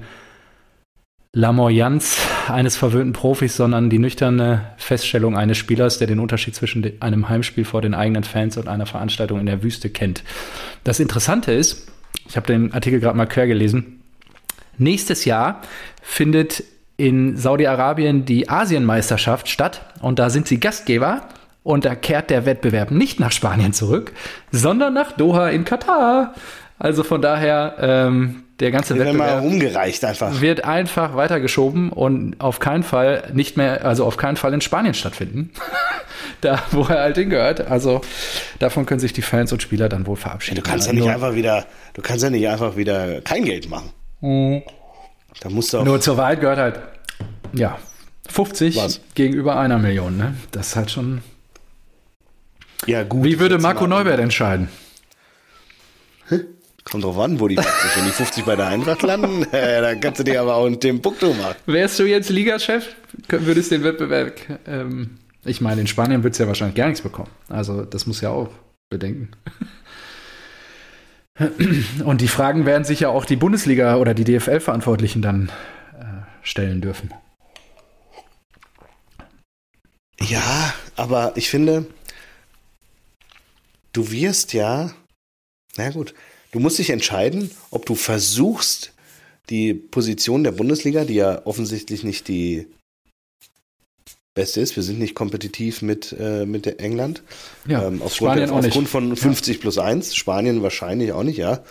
Lamoyanz eines verwöhnten Profis, sondern die nüchterne Feststellung eines Spielers, der den Unterschied zwischen einem Heimspiel vor den eigenen Fans und einer Veranstaltung in der Wüste kennt. Das Interessante ist, ich habe den Artikel gerade mal quer gelesen, nächstes Jahr findet in Saudi-Arabien die Asienmeisterschaft statt und da sind sie Gastgeber und da kehrt der Wettbewerb nicht nach Spanien zurück, sondern nach Doha in Katar. Also von daher, ähm, der ganze Wettbewerb Wettbewerb mal umgereicht einfach. Wird einfach weitergeschoben und auf keinen Fall nicht mehr, also auf keinen Fall in Spanien stattfinden. Da, wo er halt hingehört. Also davon können sich die Fans und Spieler dann wohl verabschieden. Ja, du kannst ja nicht einfach wieder, du kannst ja nicht einfach wieder kein Geld machen. Mhm. Da musst du auch. Nur zur Wahrheit gehört halt, ja, fünfzig Was? gegenüber einer Million, ne? Das ist halt schon. Ja, gut. Wie würde Marco Neubert entscheiden? Kommt drauf an, wo die fünfzig, wenn die fünfzig bei der Eintracht landen, äh, dann kannst du dir aber auch einen Timbuktu machen. Wärst du jetzt Ligachef, würdest den Wettbewerb, ähm, ich meine, in Spanien würdest du ja wahrscheinlich gar nichts bekommen. Also das muss ja auch bedenken. Und die Fragen werden sich ja auch die Bundesliga oder die D F L-Verantwortlichen dann äh, stellen dürfen. Ja, aber ich finde, du wirst ja, na gut, du musst dich entscheiden, ob du versuchst, die Position der Bundesliga, die ja offensichtlich nicht die beste ist, wir sind nicht kompetitiv mit, äh, mit der England, ja, ähm, aufgrund, Spanien der, auch aufgrund nicht. von fünfzig plus eins, Spanien wahrscheinlich auch nicht, ja.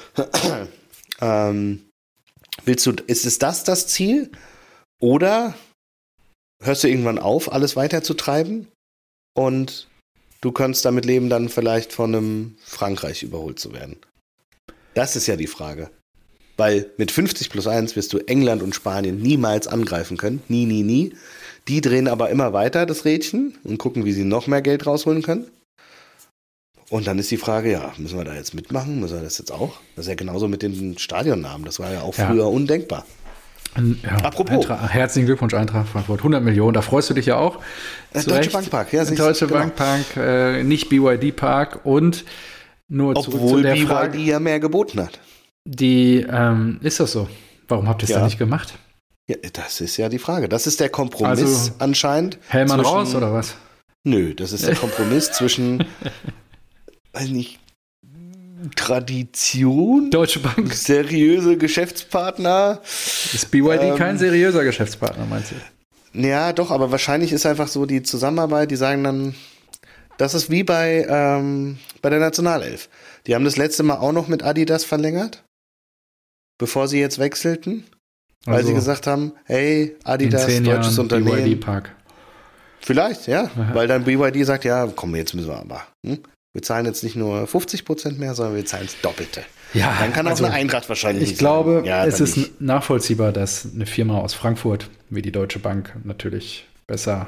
ähm, willst du, ist es das das Ziel? Oder hörst du irgendwann auf, alles weiterzutreiben und du kannst damit leben, dann vielleicht von einem Frankreich überholt zu werden? Das ist ja die Frage. Weil mit fünfzig plus eins wirst du England und Spanien niemals angreifen können. Nie, nie, nie. Die drehen aber immer weiter das Rädchen und gucken, wie sie noch mehr Geld rausholen können. Und dann ist die Frage, ja, müssen wir da jetzt mitmachen? Müssen wir das jetzt auch? Das ist ja genauso mit den Stadionnamen. Das war ja auch früher ja. undenkbar. Ja, Apropos. Eintracht, herzlichen Glückwunsch, Eintracht Frankfurt. hundert Millionen, da freust du dich ja auch. Äh, Deutsche Bank Park, ja. Deutsche genau. Bank Park, äh, nicht B Y D Park und nur Obwohl zurück zu der B Y D Frage, ja mehr geboten hat. Die, ähm, ist das so? Warum habt ihr es ja. dann nicht gemacht? Ja, das ist ja die Frage. Das ist der Kompromiss also, anscheinend. Hellmann zwischen, raus oder was? Nö, das ist der Kompromiss zwischen, weiß nicht, Tradition, Deutsche Bank, seriöse Geschäftspartner. Ist B Y D ähm, kein seriöser Geschäftspartner, meinst du? Ja, doch, aber wahrscheinlich ist einfach so die Zusammenarbeit, die sagen dann, das ist wie bei, ähm, bei der Nationalelf. Die haben das letzte Mal auch noch mit Adidas verlängert, bevor sie jetzt wechselten, weil also, sie gesagt haben, hey, Adidas, deutsches Jahren Unternehmen. B Y D Park. Vielleicht, ja, Aha. weil dann B Y D sagt, ja, komm, jetzt müssen wir aber. Hm? Wir zahlen jetzt nicht nur fünfzig Prozent mehr, sondern wir zahlen das Doppelte. Ja, dann kann auch also eine Eintracht wahrscheinlich Ich nicht glaube, sagen. Ja, es ist nicht. nachvollziehbar, dass eine Firma aus Frankfurt wie die Deutsche Bank natürlich besser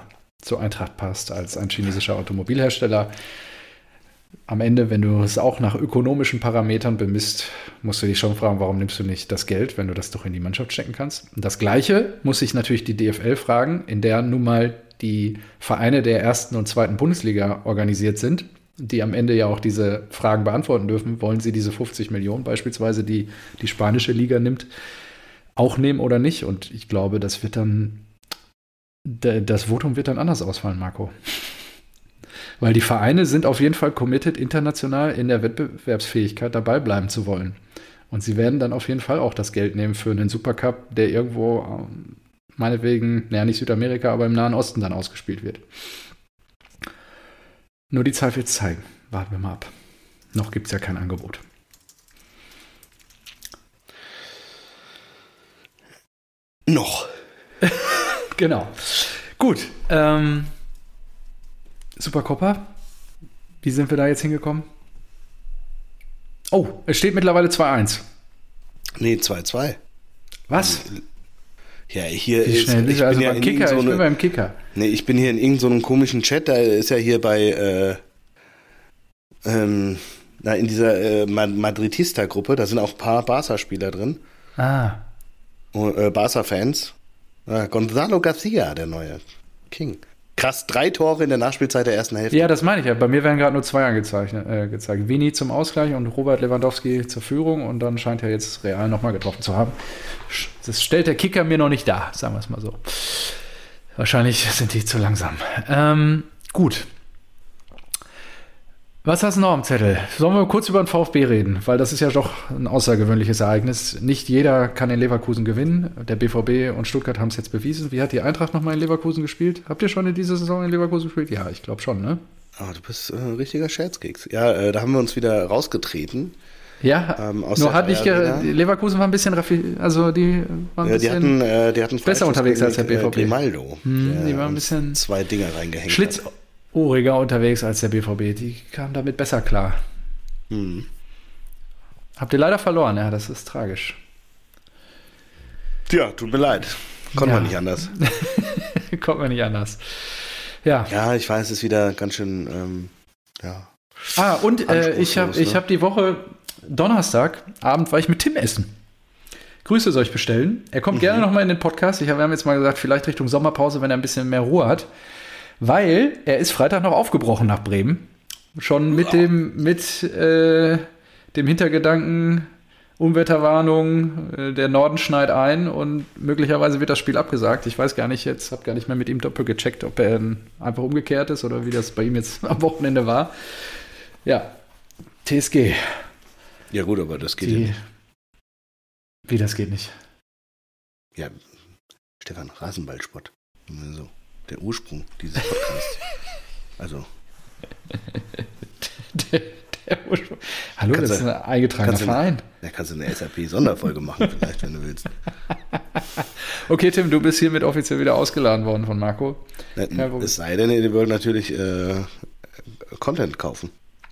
zur Eintracht passt als ein chinesischer Automobilhersteller. Am Ende, wenn du es auch nach ökonomischen Parametern bemisst, musst du dich schon fragen, warum nimmst du nicht das Geld, wenn du das doch in die Mannschaft stecken kannst. Und das Gleiche muss sich natürlich die D F L fragen, in der nun mal die Vereine der ersten und zweiten Bundesliga organisiert sind, die am Ende ja auch diese Fragen beantworten dürfen. Wollen sie diese fünfzig Millionen beispielsweise, die die spanische Liga nimmt, auch nehmen oder nicht? Und ich glaube, das wird dann, das Votum wird dann anders ausfallen, Marco. Weil die Vereine sind auf jeden Fall committed, international in der Wettbewerbsfähigkeit dabei bleiben zu wollen. Und sie werden dann auf jeden Fall auch das Geld nehmen für einen Supercup, der irgendwo, meinetwegen, naja, nicht Südamerika, aber im Nahen Osten dann ausgespielt wird. Nur die Zeit wird es zeigen. Warten wir mal ab. Noch gibt es ja kein Angebot. Noch. Genau. Gut. Ähm, Supercopa. Wie sind wir da jetzt hingekommen? Oh, es steht mittlerweile zwei eins. Nee, zwei zwei. Was? Ja, hier Wie ist, schnell ich ich also bin ja beim in Kicker, irgend so ich bin eine, beim Kicker. nee, ich bin hier in irgendeinem so komischen Chat, da ist ja hier bei, äh, ähm, na, in dieser äh, Madridista-Gruppe, da sind auch ein paar Barca-Spieler drin. Ah. Und, äh, Barca-Fans. Ah, Gonzalo Garcia, der neue King. Krass, drei Tore in der Nachspielzeit der ersten Hälfte. Ja, das meine ich ja. Bei mir werden gerade nur zwei angezeichnet, äh, gezeigt. Vini zum Ausgleich und Robert Lewandowski zur Führung. Und dann scheint er jetzt Real nochmal getroffen zu haben. Das stellt der Kicker mir noch nicht dar, sagen wir es mal so. Wahrscheinlich sind die zu langsam. Ähm, gut. Was hast du noch am Zettel? Sollen wir kurz über den VfB reden? Weil das ist ja doch ein außergewöhnliches Ereignis. Nicht jeder kann in Leverkusen gewinnen. Der B V B und Stuttgart haben es jetzt bewiesen. Wie hat die Eintracht nochmal in Leverkusen gespielt? Habt ihr schon in dieser Saison in Leverkusen gespielt? Ja, ich glaube schon, ne? Ah, du bist äh, ein richtiger Scherzkeks. Ja, äh, da haben wir uns wieder rausgetreten. Ja, ähm, nur hat nicht ge- Leverkusen war ein bisschen raffi- also die waren ein ja, die bisschen hatten, äh, die hatten besser unterwegs als der B V B. Grimaldo. Hm, die waren ein bisschen zwei Dinger reingehängt. Schlitzohriger unterwegs als der B V B. Die kamen damit besser klar. Hm. Habt ihr leider verloren, ja, das ist tragisch. Tja, tut mir leid. Konnte Ja. man nicht anders. Konnte man nicht anders. Ja. Ja, ich weiß, es ist wieder ganz schön, ähm, ja. Ah, und äh, ich habe ich ne? hab die Woche Donnerstagabend war ich mit Tim essen. Grüße soll ich bestellen. Er kommt mhm. gerne nochmal in den Podcast. Ich hab, wir haben jetzt mal gesagt, vielleicht Richtung Sommerpause, wenn er ein bisschen mehr Ruhe hat. Weil er ist Freitag noch aufgebrochen nach Bremen. Schon mit dem, mit, äh, dem Hintergedanken, Unwetterwarnung, äh, der Norden schneit ein und möglicherweise wird das Spiel abgesagt. Ich weiß gar nicht, jetzt habe gar nicht mehr mit ihm doppelt gecheckt, ob er einfach umgekehrt ist oder wie das bei ihm jetzt am Wochenende war. Ja, T S G. Ja gut, aber das geht Die, ja nicht. Wie, das geht nicht? Ja, Stefan, Rasenballsport. So, der Ursprung dieses Podcasts. Also. der, der Ursprung. Hallo, kannst das ist ein eingetragener Verein. Da kannst du eine S A P-Sonderfolge machen, vielleicht, wenn du willst. Okay, Tim, du bist hiermit offiziell wieder ausgeladen worden von Marco. Na, ja, es sei denn, ihr wollt natürlich äh, Content kaufen.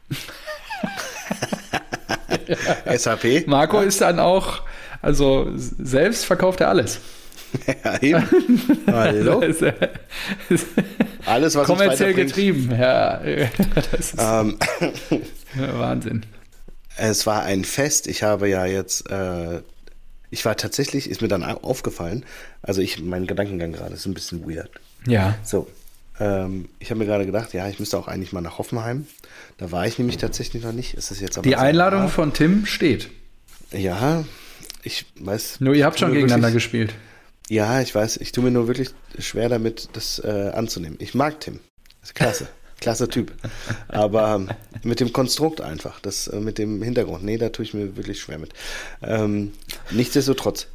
S A P. Marco ist dann auch, also selbst verkauft er alles. Ja, eben. Hallo. Alles, was kommerziell getrieben. Ja, das ist ähm, Wahnsinn. Es war ein Fest. Ich habe ja jetzt, äh, ich war tatsächlich, ist mir dann aufgefallen, also ich, mein Gedankengang gerade ist ein bisschen weird. Ja. So, ähm, ich habe mir gerade gedacht, ja, ich müsste auch eigentlich mal nach Hoffenheim. Da war ich nämlich tatsächlich noch nicht. Ist das jetzt aber Die Einladung nah? Von Tim steht. Ja, ich weiß. Nur ihr habt schon gegeneinander wirklich, gespielt. Ja, ich weiß. Ich tue mir nur wirklich schwer damit, das äh, anzunehmen. Ich mag Tim. Das ist klasse. Klasse Typ. Aber ähm, mit dem Konstrukt einfach, das äh, mit dem Hintergrund, nee, da tue ich mir wirklich schwer mit. Ähm, nichtsdestotrotz.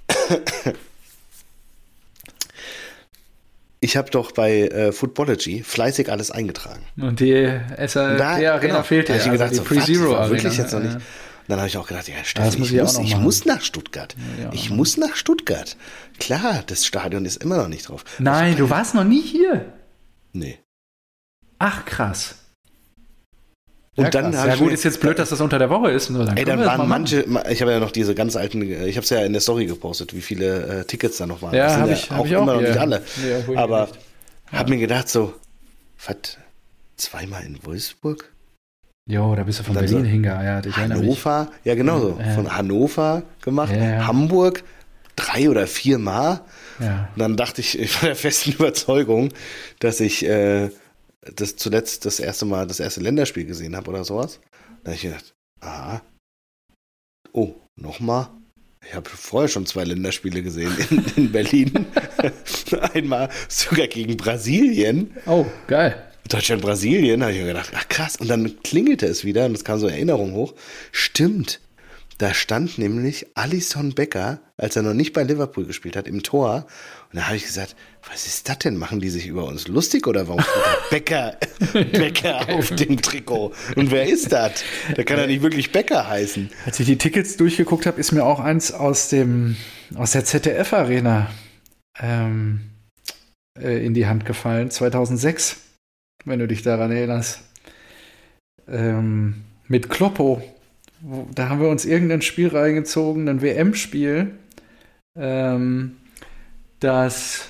Ich habe doch bei äh, Footballogy fleißig alles eingetragen. Und die S A P-Arena genau, fehlte. Da habe ich also gedacht, die so, Pre-Zero-Arena. Wirklich jetzt noch nicht. Und dann habe ich auch gedacht, ja, Steffen, muss ich, ich, muss, ich muss nach Stuttgart. Ja, ich muss nach Stuttgart. Klar, das Stadion ist immer noch nicht drauf. Nein, du warst noch nie hier. Nee. Ach, krass. Und ja, dann ja gut, ist jetzt blöd, dass das unter der Woche ist. Nur dann ey, dann waren manche, ich habe ja noch diese ganz alten, ich habe es ja in der Story gepostet, wie viele äh, Tickets da noch waren. Ja, das sind hab ja ich, auch hab ich immer auch noch hier. nicht alle. Ja, aber nicht. Hab mir gedacht so, was, zweimal in Wolfsburg? Jo, da bist du von Dann Berlin so hingeeiert. Ich erinnere mich. Hannover, ja genau so, Ja. von Hannover gemacht, Ja, ja. Hamburg drei oder vier Mal. Ja. Und dann dachte ich, ich war der festen Überzeugung, dass ich äh, das zuletzt das erste Mal das erste Länderspiel gesehen habe oder sowas. Da habe ich gedacht, aha, oh, nochmal. Ich habe vorher schon zwei Länderspiele gesehen in, in Berlin. Einmal sogar gegen Brasilien. Oh, geil. Deutschland-Brasilien, habe ich mir gedacht, ach krass. Und dann klingelte es wieder und es kam so eine Erinnerung hoch. Stimmt, da stand nämlich Alisson Becker, als er noch nicht bei Liverpool gespielt hat, im Tor. Und da habe ich gesagt, was ist das denn? Machen die sich über uns lustig oder warum steht da Becker, Becker auf dem Trikot? Und wer ist das? Da kann er nicht wirklich Becker heißen. Als ich die Tickets durchgeguckt habe, ist mir auch eins aus dem aus der Z D F-Arena ähm, äh, in die Hand gefallen, zweitausendsechs, wenn du dich daran erinnerst. Ähm, mit Kloppo. Wo, da haben wir uns irgendein Spiel reingezogen, ein W M-Spiel, ähm, das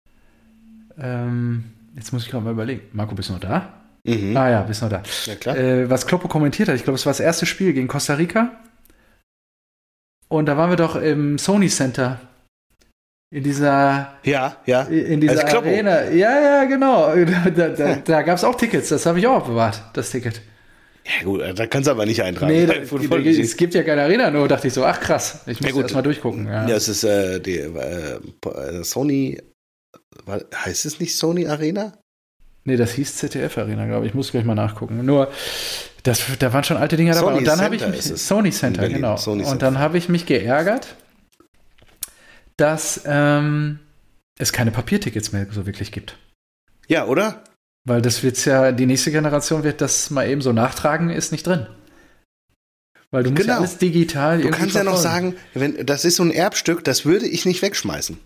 ähm, jetzt muss ich gerade mal überlegen. Marco, bist du noch da? Mhm. Ah ja, bist noch da. Ja, klar. Äh, was Kloppo kommentiert hat, ich glaube, es war das erste Spiel gegen Costa Rica. Und da waren wir doch im Sony Center. In dieser, Ja, ja. in dieser Als Kloppo. Arena. Ja, ja, genau. Da, da, da gab es auch Tickets, das habe ich auch bewahrt, das Ticket. Ja gut, da kannst du aber nicht eintragen. Nee, da, Football- da, es gibt ja keine Arena, nur dachte ich so, ach krass, ich muss Ja, gut. erst mal durchgucken. Ja. Ja, es ist äh, die äh, Sony, war- heißt es nicht Sony Arena? Nee, das hieß Z D F Arena, glaube ich. Ich muss gleich mal nachgucken. Nur, das, da waren schon alte Dinger dabei. Sony Und dann habe ich Center mich, ist es. Sony Center, In Berlin. genau. Sony Und Center. dann habe ich mich geärgert, dass ähm, es keine Papiertickets mehr so wirklich gibt. Ja, oder? Weil das wird's ja, die nächste Generation wird das mal eben so nachtragen, ist nicht drin. Weil du musst ja Genau. alles digital Du irgendwie kannst ja noch verfolgen. sagen, wenn, das ist so ein Erbstück, das würde ich nicht wegschmeißen.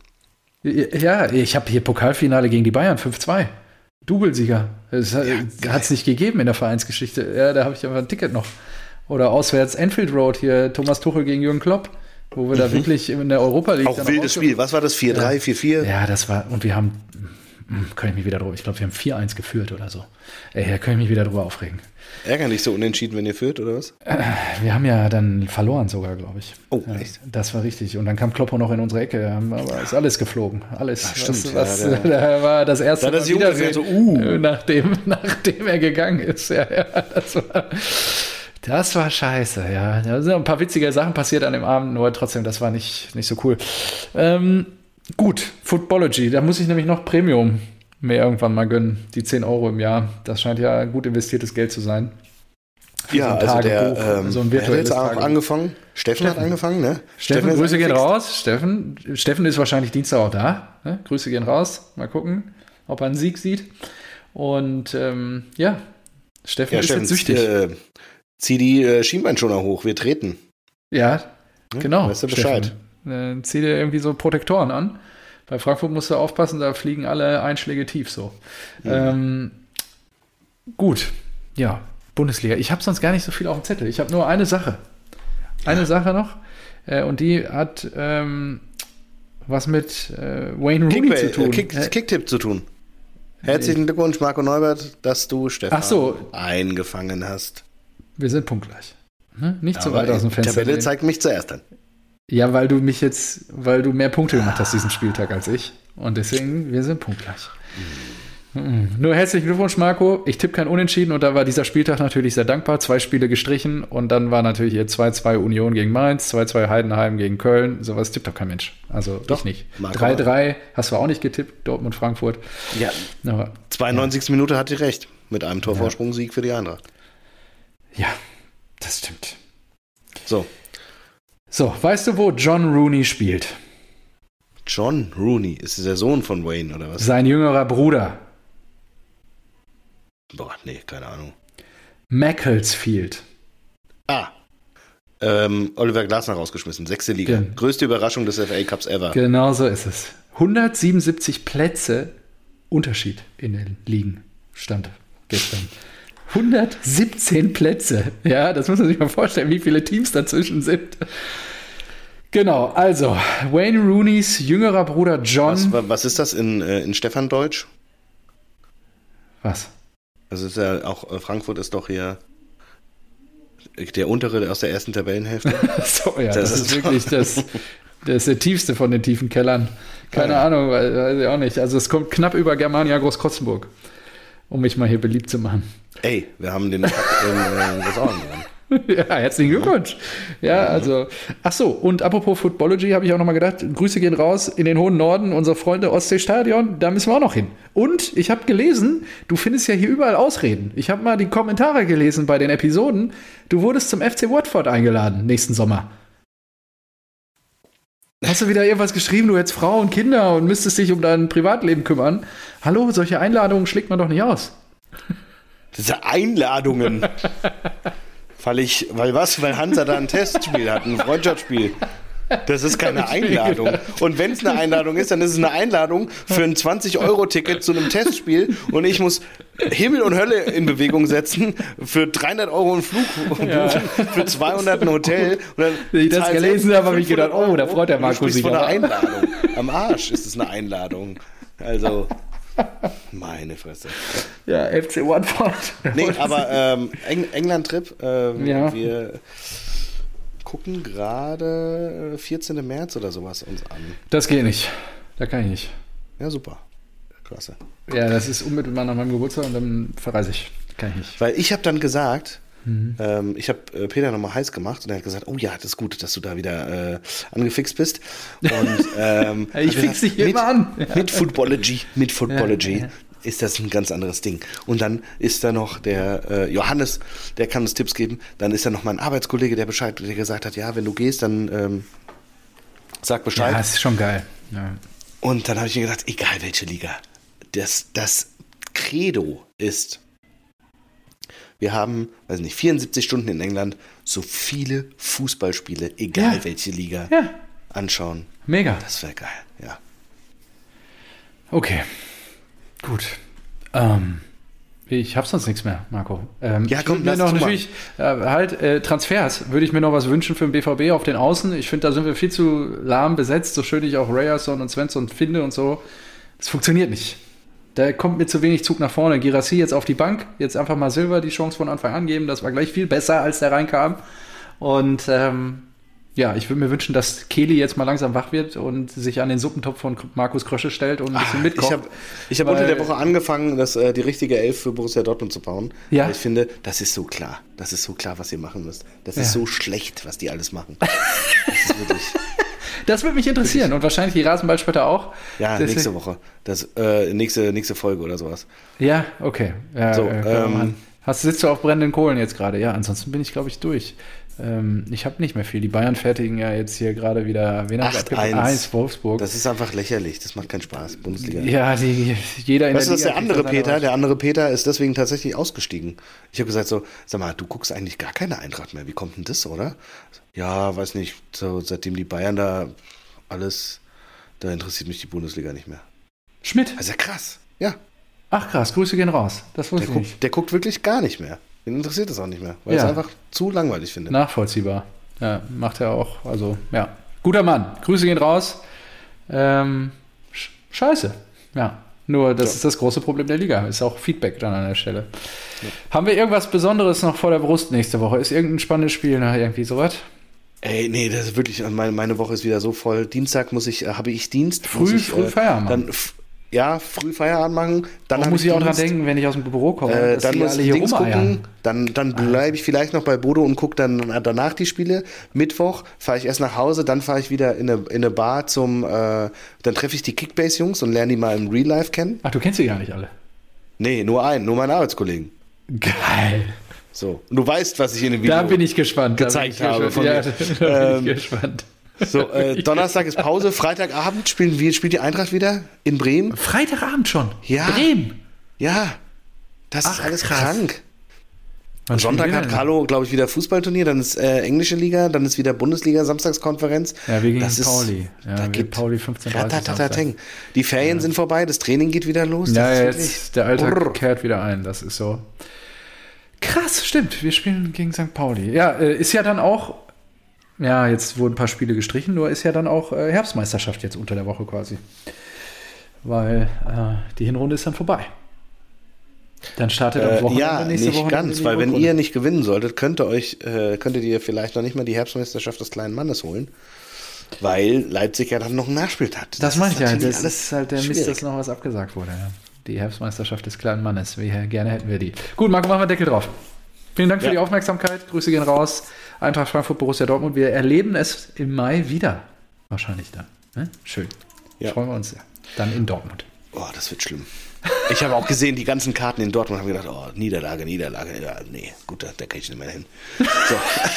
Ja, ich habe hier Pokalfinale gegen die Bayern, fünf zwei. Doublesieger. Das Ja, hat es nicht gegeben in der Vereinsgeschichte. Ja, da habe ich aber ein Ticket noch. Oder auswärts Anfield Road hier, Thomas Tuchel gegen Jürgen Klopp, wo wir da wirklich in der Europa League Auch dann wildes ausge- Spiel. Was war das? vier drei, vier vier? Ja, das war, und wir haben, hm, kann ich mich wieder drüber, ich glaube, wir haben vier eins geführt oder so. Ey, da kann ich mich wieder drüber aufregen. Ärgerlich so unentschieden, wenn ihr führt, oder was? Wir haben ja dann verloren sogar, glaube ich. Oh, Ja, echt? das war richtig. Und dann kam Kloppo noch in unsere Ecke, aber ist alles geflogen. Alles. Ach, stimmt, Was, ja, was, der- da war das erste Da hat er Mal sich Wiedersehen, umgedreht, so, uh. nachdem, nachdem er gegangen ist. Ja, ja, das war, das war scheiße, ja. Da sind ein paar witzige Sachen passiert an dem Abend, nur trotzdem, das war nicht, nicht so cool. Ähm, gut, Footballogy, da muss ich nämlich noch Premium mir irgendwann mal gönnen. Die zehn Euro im Jahr. Das scheint ja gut investiertes Geld zu sein. Für Ja, so ein also der, Tagebuch, ähm, so ein wer hat virtuelles jetzt auch Tagebuch. angefangen? Steffen, hat Steffen. angefangen, ne? Steffen, ist Grüße gehen angefixt. raus. Steffen, Steffen ist wahrscheinlich Dienstag auch da. Ne? Grüße gehen raus. Mal gucken, ob er einen Sieg sieht. Und ähm, ja, Steffen Ja, ist Steffen, jetzt süchtig. Äh, zieh die äh, Schienbeinschoner hoch, wir treten. ja, genau. weißt du Bescheid. Steffen. Äh, zieh dir irgendwie so Protektoren an. Bei Frankfurt musst du aufpassen, da fliegen alle Einschläge tief so. Ähm, gut, ja, Bundesliga. Ich habe sonst gar nicht so viel auf dem Zettel. Ich habe nur eine Sache. Eine Sache noch. Äh, und die hat ähm, was mit äh, Wayne Rooney Kickball, zu tun. äh, Kick, Äh, Kicktipp zu tun. Herzlichen Glückwunsch, Marco Neubert, dass du Stefan Ach so. eingefangen hast. Wir sind punktgleich. Ne? Nicht so Aber weit aus dem die Fenster. Tabelle lehnen. zeigt mich zuerst an. Ja, weil du mich jetzt, weil du mehr Punkte gemacht hast diesen Spieltag als ich. Und deswegen, wir sind punktgleich. Mhm. Nur herzlichen Glückwunsch, Marco. Ich tippe kein Unentschieden und da war dieser Spieltag natürlich sehr dankbar. Zwei Spiele gestrichen und dann war natürlich hier zwei zwei Union gegen Mainz, zwei zwei Heidenheim gegen Köln. Sowas tippt doch kein Mensch. Also Doch, ich nicht. Marco drei drei hast du auch nicht getippt, Dortmund, Frankfurt. Ja, Aber, zweiundneunzigste Minute hatte ich recht. Mit einem Torvorsprung Sieg für die Eintracht. ja, das stimmt. So, So, weißt du, wo John Rooney spielt? John Rooney, ist es der Sohn von Wayne oder was? Sein jüngerer Bruder. Boah, nee, keine Ahnung. Macclesfield. Ah, ähm, Oliver Glasner rausgeschmissen, sechste Liga. Gen- Größte Überraschung des F A Cups ever. Genau so ist es. hundertsiebenundsiebzig Plätze Unterschied in den Ligen stand gestern. hundertsiebzehn Plätze. Ja, das muss man sich mal vorstellen, wie viele Teams dazwischen sind. Genau, also Wayne Rooneys jüngerer Bruder John. Was, was ist das in, äh, in Stefan Deutsch? Was? Also ist ja auch, Frankfurt ist doch hier der untere aus der ersten Tabellenhälfte. so, ja, das, das ist wirklich das, das ist der tiefste von den tiefen Kellern. Keine ja. Ahnung, weiß, weiß ich auch nicht. Also es kommt knapp über Germania Großkotzenburg, um mich mal hier beliebt zu machen. Ey, wir haben den, den äh, das auch dran. Ja, herzlichen Glückwunsch. Ja, also, ach so, und apropos Footballogy, habe ich auch nochmal gedacht, Grüße gehen raus in den hohen Norden, unsere Freunde Ostseestadion, da müssen wir auch noch hin. Und ich habe gelesen, du findest ja hier überall Ausreden. Ich habe mal die Kommentare gelesen bei den Episoden. Du wurdest zum F C Watford eingeladen nächsten Sommer. Hast du wieder irgendwas geschrieben, du hättest Frau und Kinder und müsstest dich um dein Privatleben kümmern? Hallo, solche Einladungen schlägt man doch nicht aus. Diese Einladungen. Weil ich, weil was? Weil Hansa da ein Testspiel hat, ein Freundschaftsspiel. Das ist keine Einladung. Und wenn es eine Einladung ist, dann ist es eine Einladung für ein zwanzig-Euro-Ticket zu einem Testspiel und ich muss Himmel und Hölle in Bewegung setzen, für dreihundert Euro einen Flug buchen, ja. für zweihundert ein Hotel. Und dann ich das gelesen habe, habe ich gedacht, oh, da freut der Marco sich. Von einer Einladung. Am Arsch ist es eine Einladung. Also... Meine Fresse. Ja, F C Watford. Nee, aber ähm, Eng- England-Trip. Ähm, ja. Wir gucken gerade vierzehnten März oder sowas uns an. Das geht nicht. Da kann ich nicht. Ja, super. Klasse. Ja, das ist unmittelbar nach meinem Geburtstag und dann verreise ich. Kann ich nicht. Weil ich habe dann gesagt, mhm. ähm, ich habe äh, Peter nochmal heiß gemacht und er hat gesagt, oh ja, das ist gut, dass du da wieder äh, angefixt bist. Und ähm, ich fix dich immer an. Mit Footballogy, mit Footballogy. Ja, ja. Ist das ein ganz anderes Ding. Und dann ist da noch der äh, Johannes, der kann uns Tipps geben. Dann ist da noch mein Arbeitskollege, der Bescheid, der gesagt hat, ja, wenn du gehst, dann ähm, sag Bescheid. Ja, das ist schon geil. Ja. Und dann habe ich mir gedacht, egal welche Liga. Das, das Credo ist, wir haben, weiß nicht, vierundsiebzig Stunden in England, so viele Fußballspiele, egal ja. welche Liga, ja. anschauen. Mega. Das wäre geil, ja. Okay. Gut. Ähm, ich habe sonst nichts mehr, Marco. Ähm, ja, komm, ich mir lass noch du natürlich äh, halt äh, Transfers würde ich mir noch was wünschen für den B V B auf den Außen. Ich finde, da sind wir viel zu lahm besetzt, so schön ich auch Ryerson und Svensson finde und so. Das funktioniert nicht. Da kommt mir zu wenig Zug nach vorne. Girassi jetzt auf die Bank, jetzt einfach mal Silva die Chance von Anfang an geben. Das war gleich viel besser, als der reinkam. Und ähm, ja, ich würde mir wünschen, dass Kelly jetzt mal langsam wach wird und sich an den Suppentopf von Markus Krösche stellt und ein bisschen Ach, mitkocht. Ich habe ich hab unter der Woche angefangen, das, äh, die richtige Elf für Borussia Dortmund zu bauen. Ja. Weil ich finde, das ist so klar. Das ist so klar, was ihr machen müsst. Das ja. ist so schlecht, was die alles machen. Das ist wirklich... Das würde mich interessieren wirklich. Und wahrscheinlich die Rasenballspötter auch. Ja, Deswegen. nächste Woche. Das, äh, nächste, nächste Folge oder sowas. Ja, okay. Ja, so, äh, ähm, Hast, sitzt du auf brennenden Kohlen jetzt gerade? Ja, ansonsten bin ich, glaube ich, durch. Ähm, ich habe nicht mehr viel. Die Bayern fertigen ja jetzt hier gerade wieder acht eins Wolfsburg. Das ist einfach lächerlich. Das macht keinen Spaß. Bundesliga. Ja, die, jeder in weißt der du, was der andere Peter? Der andere Peter ist deswegen tatsächlich ausgestiegen. Ich habe gesagt so, sag mal, du guckst eigentlich gar keine Eintracht mehr. Wie kommt denn das, oder? Ja, weiß nicht. So, seitdem die Bayern da alles, da interessiert mich die Bundesliga nicht mehr. Schmidt. Also ja krass. Ja. Ach krass, Grüße gehen raus. Das wusste der ich guckt, nicht. Der guckt wirklich gar nicht mehr. Den interessiert das auch nicht mehr, weil ja. ich es einfach zu langweilig finde. Nachvollziehbar. Ja, macht er auch. Also, ja. Guter Mann. Grüße gehen raus. Ähm, sch- scheiße. Ja. Nur, das ja. ist das große Problem der Liga. Ist auch Feedback dann an der Stelle. Ja. Haben wir irgendwas Besonderes noch vor der Brust nächste Woche? Ist irgendein spannendes Spiel nach irgendwie sowas? Ey, nee, das ist wirklich, meine, meine Woche ist wieder so voll. Dienstag muss ich, äh, habe ich Dienst. Früh, ich, früh äh, Feierabend machen. Dann, f- ja, früh Feierabend machen. Dann muss ich, ich auch dran Dienst. denken, wenn ich aus dem Büro komme, äh, dass dann die muss alle ich hier Dings rumeiern. gucken. Dann, dann bleibe ich vielleicht noch bei Bodo und gucke dann danach die Spiele. Mittwoch fahre ich erst nach Hause, dann fahre ich wieder in eine, in eine Bar zum, äh, dann treffe ich die Kickbase-Jungs und lerne die mal im Real Life kennen. Ach, du kennst die gar nicht alle? Nee, nur einen, nur meine Arbeitskollegen. Geil. So, und du weißt, was ich in dem Video da bin ich gespannt, gezeigt ich habe. Gespannt. Ja, da bin ähm, ich gespannt. So, äh, Donnerstag ist Pause, Freitagabend spielen wir, spielt die Eintracht wieder in Bremen. Freitagabend schon? Ja. Bremen? Ja, das Ach, ist alles krass. krank. Wann Sonntag hat Carlo, glaube ich, wieder Fußballturnier, dann ist äh, englische Liga, dann ist wieder Bundesliga, Samstagskonferenz. Ja, wir gegen das Pauli. Ist, ja, da wir gibt Pauli fünfzehn Uhr dreißig. Die Ferien ja. sind vorbei, das Training geht wieder los. Ja, das ja ist jetzt der Alltag brrr. kehrt wieder ein, das ist so. Krass, stimmt, wir spielen gegen Sankt Pauli. Ja, äh, ist ja dann auch, ja, jetzt wurden ein paar Spiele gestrichen, nur ist ja dann auch äh, Herbstmeisterschaft jetzt unter der Woche quasi. Weil äh, die Hinrunde ist dann vorbei. Dann startet am Äh, Wochenende ja, nächste nicht Woche ganz, in die weil wenn Rückrunde. ihr nicht gewinnen solltet, könnt ihr euch, äh, könntet ihr vielleicht noch nicht mal die Herbstmeisterschaft des kleinen Mannes holen, weil Leipzig ja dann noch einen Nachspiel hat. Das meine ich ja, natürlich das alles ist halt der Mist, schwierig. dass noch was abgesagt wurde. Ja. Die Herbstmeisterschaft des kleinen Mannes. Wie gerne hätten wir die. Gut, Marco, machen wir Deckel drauf. Vielen Dank für Ja. die Aufmerksamkeit. Grüße gehen raus. Eintracht Frankfurt, Borussia Dortmund. Wir erleben es im Mai wieder. Wahrscheinlich dann. Ne? Schön. Ja. Freuen wir uns sehr. Dann in Dortmund. Oh, das wird schlimm. Ich habe auch gesehen, die ganzen Karten in Dortmund, habe gedacht, oh, Niederlage, Niederlage. Ja, nee, gut, da, da kann ich nicht mehr hin. So.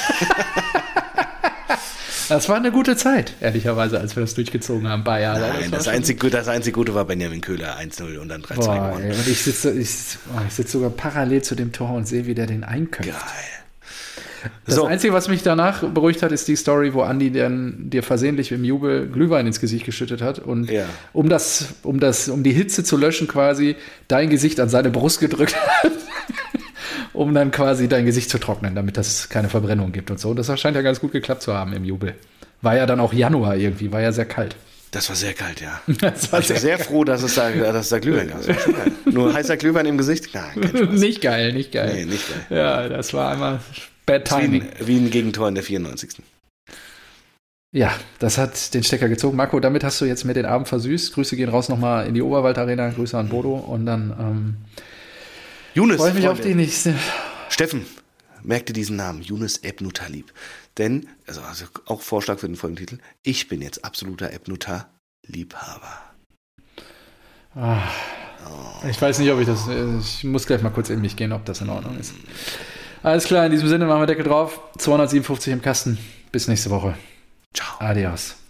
Das war eine gute Zeit, ehrlicherweise, als wir das durchgezogen haben. Ein paar Jahre. Nein, das, war einzige, das einzige Gute war Benjamin Köhler, eins null und dann drei zwei Boah, gewonnen. ey, und ich sitze ich, oh, ich sitz sogar parallel zu dem Tor und sehe, wie der den einköpft. Geil. Das So. Einzige, was mich danach beruhigt hat, ist die Story, wo Andi dann dir versehentlich im Jubel Glühwein ins Gesicht geschüttet hat und Ja. um das, um das, um die Hitze zu löschen, quasi dein Gesicht an seine Brust gedrückt hat, um dann quasi dein Gesicht zu trocknen, damit das keine Verbrennung gibt und so. Das scheint ja ganz gut geklappt zu haben im Jubel. War ja dann auch Januar irgendwie, war ja sehr kalt. Das war sehr kalt, ja. Das war Ich war sehr froh, dass es da, dass es da Glühwein gab. Das war schon geil. Nur heißer Glühwein im Gesicht? Nein, kein Spaß. Nicht geil, nicht geil. Nee, nicht geil. Ja, das war einmal Bad Wie Timing. ein, wie ein Gegentor in der vierundneunzigsten Ja, das hat den Stecker gezogen. Marco, damit hast du jetzt mir den Abend versüßt. Grüße gehen raus nochmal in die Oberwald Arena. Grüße an Bodo. Und dann ähm, Yunus, freue ich mich Freunde. auf die nächste. Steffen, merkte diesen Namen, Yunus Ebnutalib. Denn, also, also auch Vorschlag für den Folgentitel, ich bin jetzt absoluter Ebnutar-Liebhaber. Ah, ich weiß nicht, ob ich das. Ich muss gleich mal kurz in mich gehen, ob das in Ordnung ist. Alles klar, in diesem Sinne machen wir Deckel drauf. zweihundertsiebenundfünfzig im Kasten. Bis nächste Woche. Ciao. Adios.